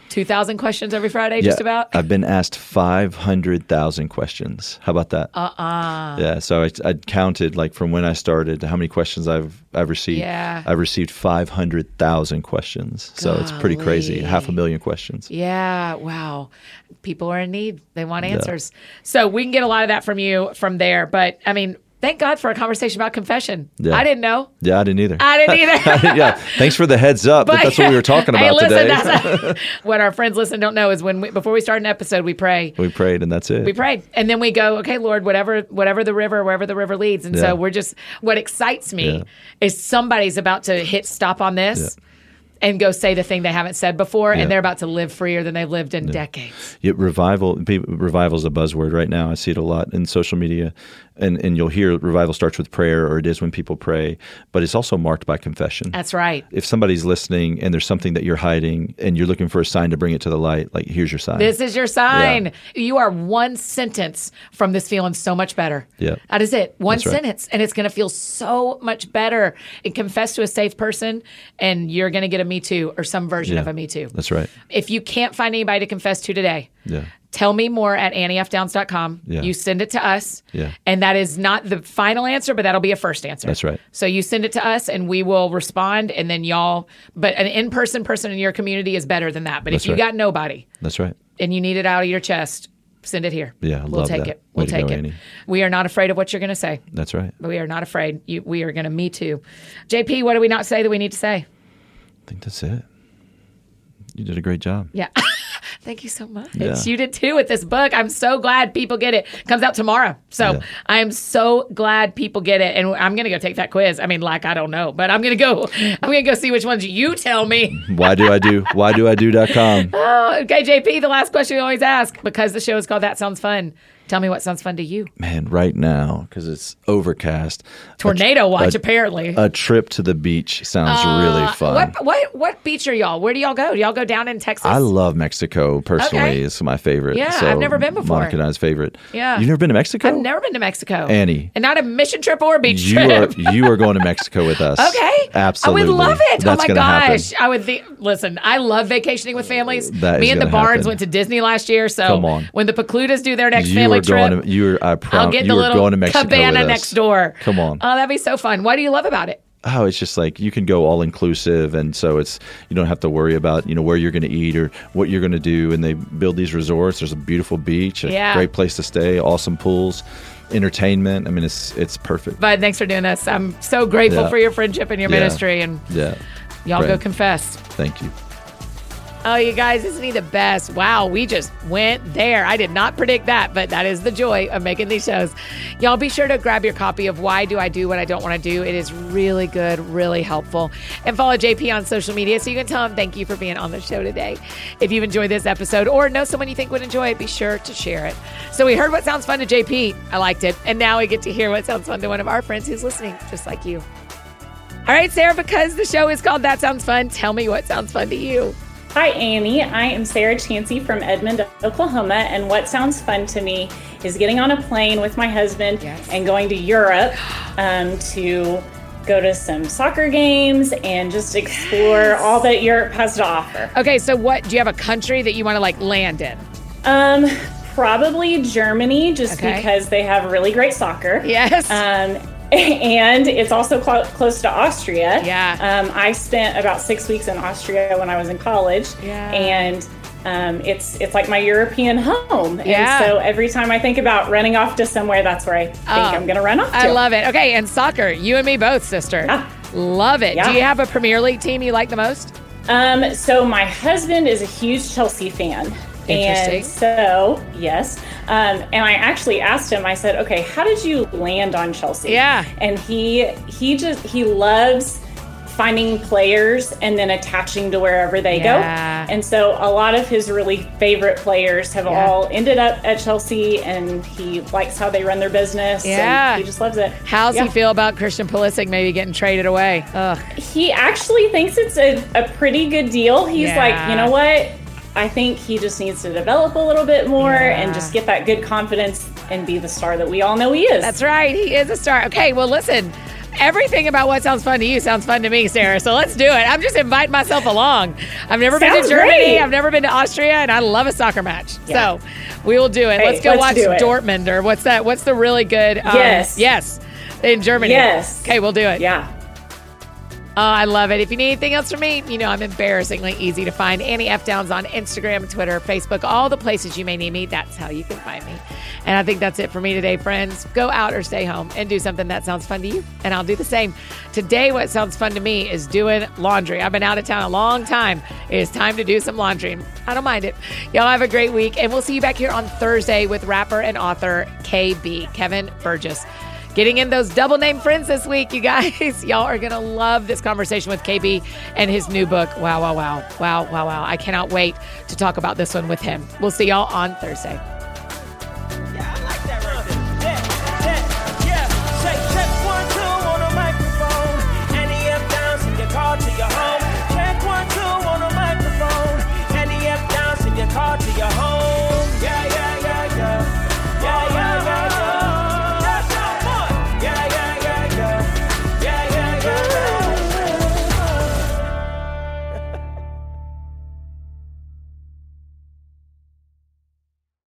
two thousand questions every Friday, just about? I've been asked five hundred thousand questions. How about that? Uh-uh. Yeah, so I, I counted like from when I started to how many questions I've I've received. Yeah. I've received five hundred thousand questions. So it's pretty crazy. Golly. Half a million questions. Yeah, wow. People are in need. They want answers. So we can get a lot of that from you from there. But, I mean, thank God for a conversation about confession. Yeah. I didn't know. Yeah, I didn't either. I didn't either. Yeah, thanks for the heads up. But, that's what we were talking about hey, listen, today. That's what our friends listen don't know is when we, before we start an episode, we pray. We prayed, and that's it. We prayed, and then we go, okay, Lord, whatever, whatever the river, wherever the river leads. And Yeah. so we're just. What excites me Yeah. is somebody's about to hit stop on this. And go say the thing they haven't said before, Yeah. and they're about to live freer than they've lived in decades. Yeah, revival. People, revival is a buzzword right now. I see it a lot in social media, and and you'll hear revival starts with prayer, or it is when people pray, but it's also marked by confession. That's right. If somebody's listening and there's something that you're hiding, and you're looking for a sign to bring it to the light, like here's your sign. This is your sign. Yeah. You are one sentence from this feeling so much better. Yeah. That is it. One That's right. sentence, and it's going to feel so much better. And confess to a safe person, and you're going to get a Me Too or some version Yeah. of a Me Too. That's right. If you can't find anybody to confess to today, Yeah. tell me more at annie f downs dot com. Yeah. You send it to us. Yeah. And that is not the final answer, but that'll be a first answer. That's right. So you send it to us and we will respond, and then y'all, but an in-person person in your community is better than that. But That's if you right. got nobody That's right. and you need it out of your chest, send it here. Yeah, I we'll love take that. it. We'll Way to take go, it. Annie. We are not afraid of what you're going to say. That's right. We are not afraid. You, we are going to Me Too. J P, what do we not say that we need to say? I think that's it. You did a great job. Yeah. Thank you so much. Yeah. You did too with this book. I'm so glad people get it. Comes out tomorrow. So Yeah. I am so glad people get it. And I'm going to go take that quiz. I mean, like, I don't know, but I'm going to go, I'm going to go see which ones you tell me. Why do I do? Why do I do dot com? Oh, okay, J P, the last question we always ask, because the show is called That Sounds Fun. Tell me what sounds fun to you. Man, right now, because it's overcast. Tornado a, watch, a, apparently. A trip to the beach sounds really fun. What, what what beach are y'all? Where do y'all go? Do y'all go down in Texas? I love Mexico personally. Okay. It's my favorite. Yeah, so I've never been before. Monica and I's favorite. Yeah. You've never been to Mexico? I've never been to Mexico. Annie. And not a mission trip or a beach you trip. are you are going to Mexico with us. Okay. Absolutely. I would love it. That's oh my gonna gosh. happen. I would think, listen, I love vacationing with families. That Me is and the gonna Barnes happen. went to Disney last year. So Come on. when the Pacludas do their next You family are trip, going to, you are, I prom- I'll get you the are little going to Mexico cabana with us. next door. Come on. Oh, that'd be so fun. What do you love about it? Oh, it's just like you can go all inclusive, and so it's you don't have to worry about you know where you're going to eat or what you're going to do. And they build these resorts. There's a beautiful beach, a Yeah. great place to stay, awesome pools, entertainment. I mean, it's it's perfect. Bud, thanks for doing this. I'm so grateful Yeah. for your friendship and your Yeah. ministry. And Yeah. y'all go Right. confess. Thank you. Oh, you guys, isn't he the best? Wow, we just went there. I did not predict that, but that is the joy of making these shows. Y'all be sure to grab your copy of Why Do I Do What I Don't Want to Do? It is really good, really helpful. And follow J P on social media so you can tell him thank you for being on the show today. If you've enjoyed this episode or know someone you think would enjoy it, be sure to share it. So we heard what sounds fun to J P. I liked it. And now we get to hear what sounds fun to one of our friends who's listening, just like you. All right, Sarah, because the show is called That Sounds Fun, tell me what sounds fun to you. Hi, Annie. I am Sarah Chansey from Edmond, Oklahoma, and what sounds fun to me is getting on a plane with my husband Yes. and going to Europe um, to go to some soccer games and just explore yes. all that Europe has to offer. Okay, so what, do you have a country that you want to like land in? Um, probably Germany, just Okay. because they have really great soccer. Yes. Um, and it's also clo- close to Austria. Yeah. Um, I spent about six weeks in Austria when I was in college. Yeah. And um, it's it's like my European home. Yeah. And so every time I think about running off to somewhere, that's where I think Oh, I'm going to run off to. I love it. Okay, and soccer, you and me both, sister. Yeah. Love it. Yeah. Do you have a Premier League team you like the most? Um, so my husband is a huge Chelsea fan. Interesting. And so, yes. Um, and I actually asked him, I said, okay, how did you land on Chelsea? Yeah. And he, he just, he loves finding players and then attaching to wherever they Yeah. go. And so a lot of his really favorite players have Yeah. all ended up at Chelsea, and he likes how they run their business. Yeah. And he just loves it. How's Yeah. he feel about Christian Pulisic maybe getting traded away? Ugh. He actually thinks it's a, a pretty good deal. He's Yeah. like, you know what? I think he just needs to develop a little bit more Yeah. and just get that good confidence and be the star that we all know he is. That's right. He is a star. Okay, well, listen, Everything about what sounds fun to you sounds fun to me, Sarah. So let's do it. I'm just inviting myself along. I've never been Sounds to Germany. great. I've never been to Austria, and I love a soccer match. Yeah. So we will do it. Hey, let's go let's watch do it. Dortmund, or what's that? What's the really good? Um, Yes. Yes. In Germany. Yes. Okay, we'll do it. Yeah. Oh, I love it. If you need anything else from me, you know I'm embarrassingly easy to find. Annie F. Downs on Instagram, Twitter, Facebook, all the places you may need me. That's how you can find me. And I think that's it for me today, friends. Go out or stay home and do something that sounds fun to you, and I'll do the same. Today, what sounds fun to me is doing laundry. I've been out of town a long time. It is time to do some laundry. I don't mind it. Y'all have a great week, and we'll see you back here on Thursday with rapper and author K B, Kevin Burgess. Getting in those double name friends this week, you guys. Y'all are going to love this conversation with K B and his new book. Wow, wow, wow. Wow, wow, wow. I cannot wait to talk about this one with him. We'll see y'all on Thursday.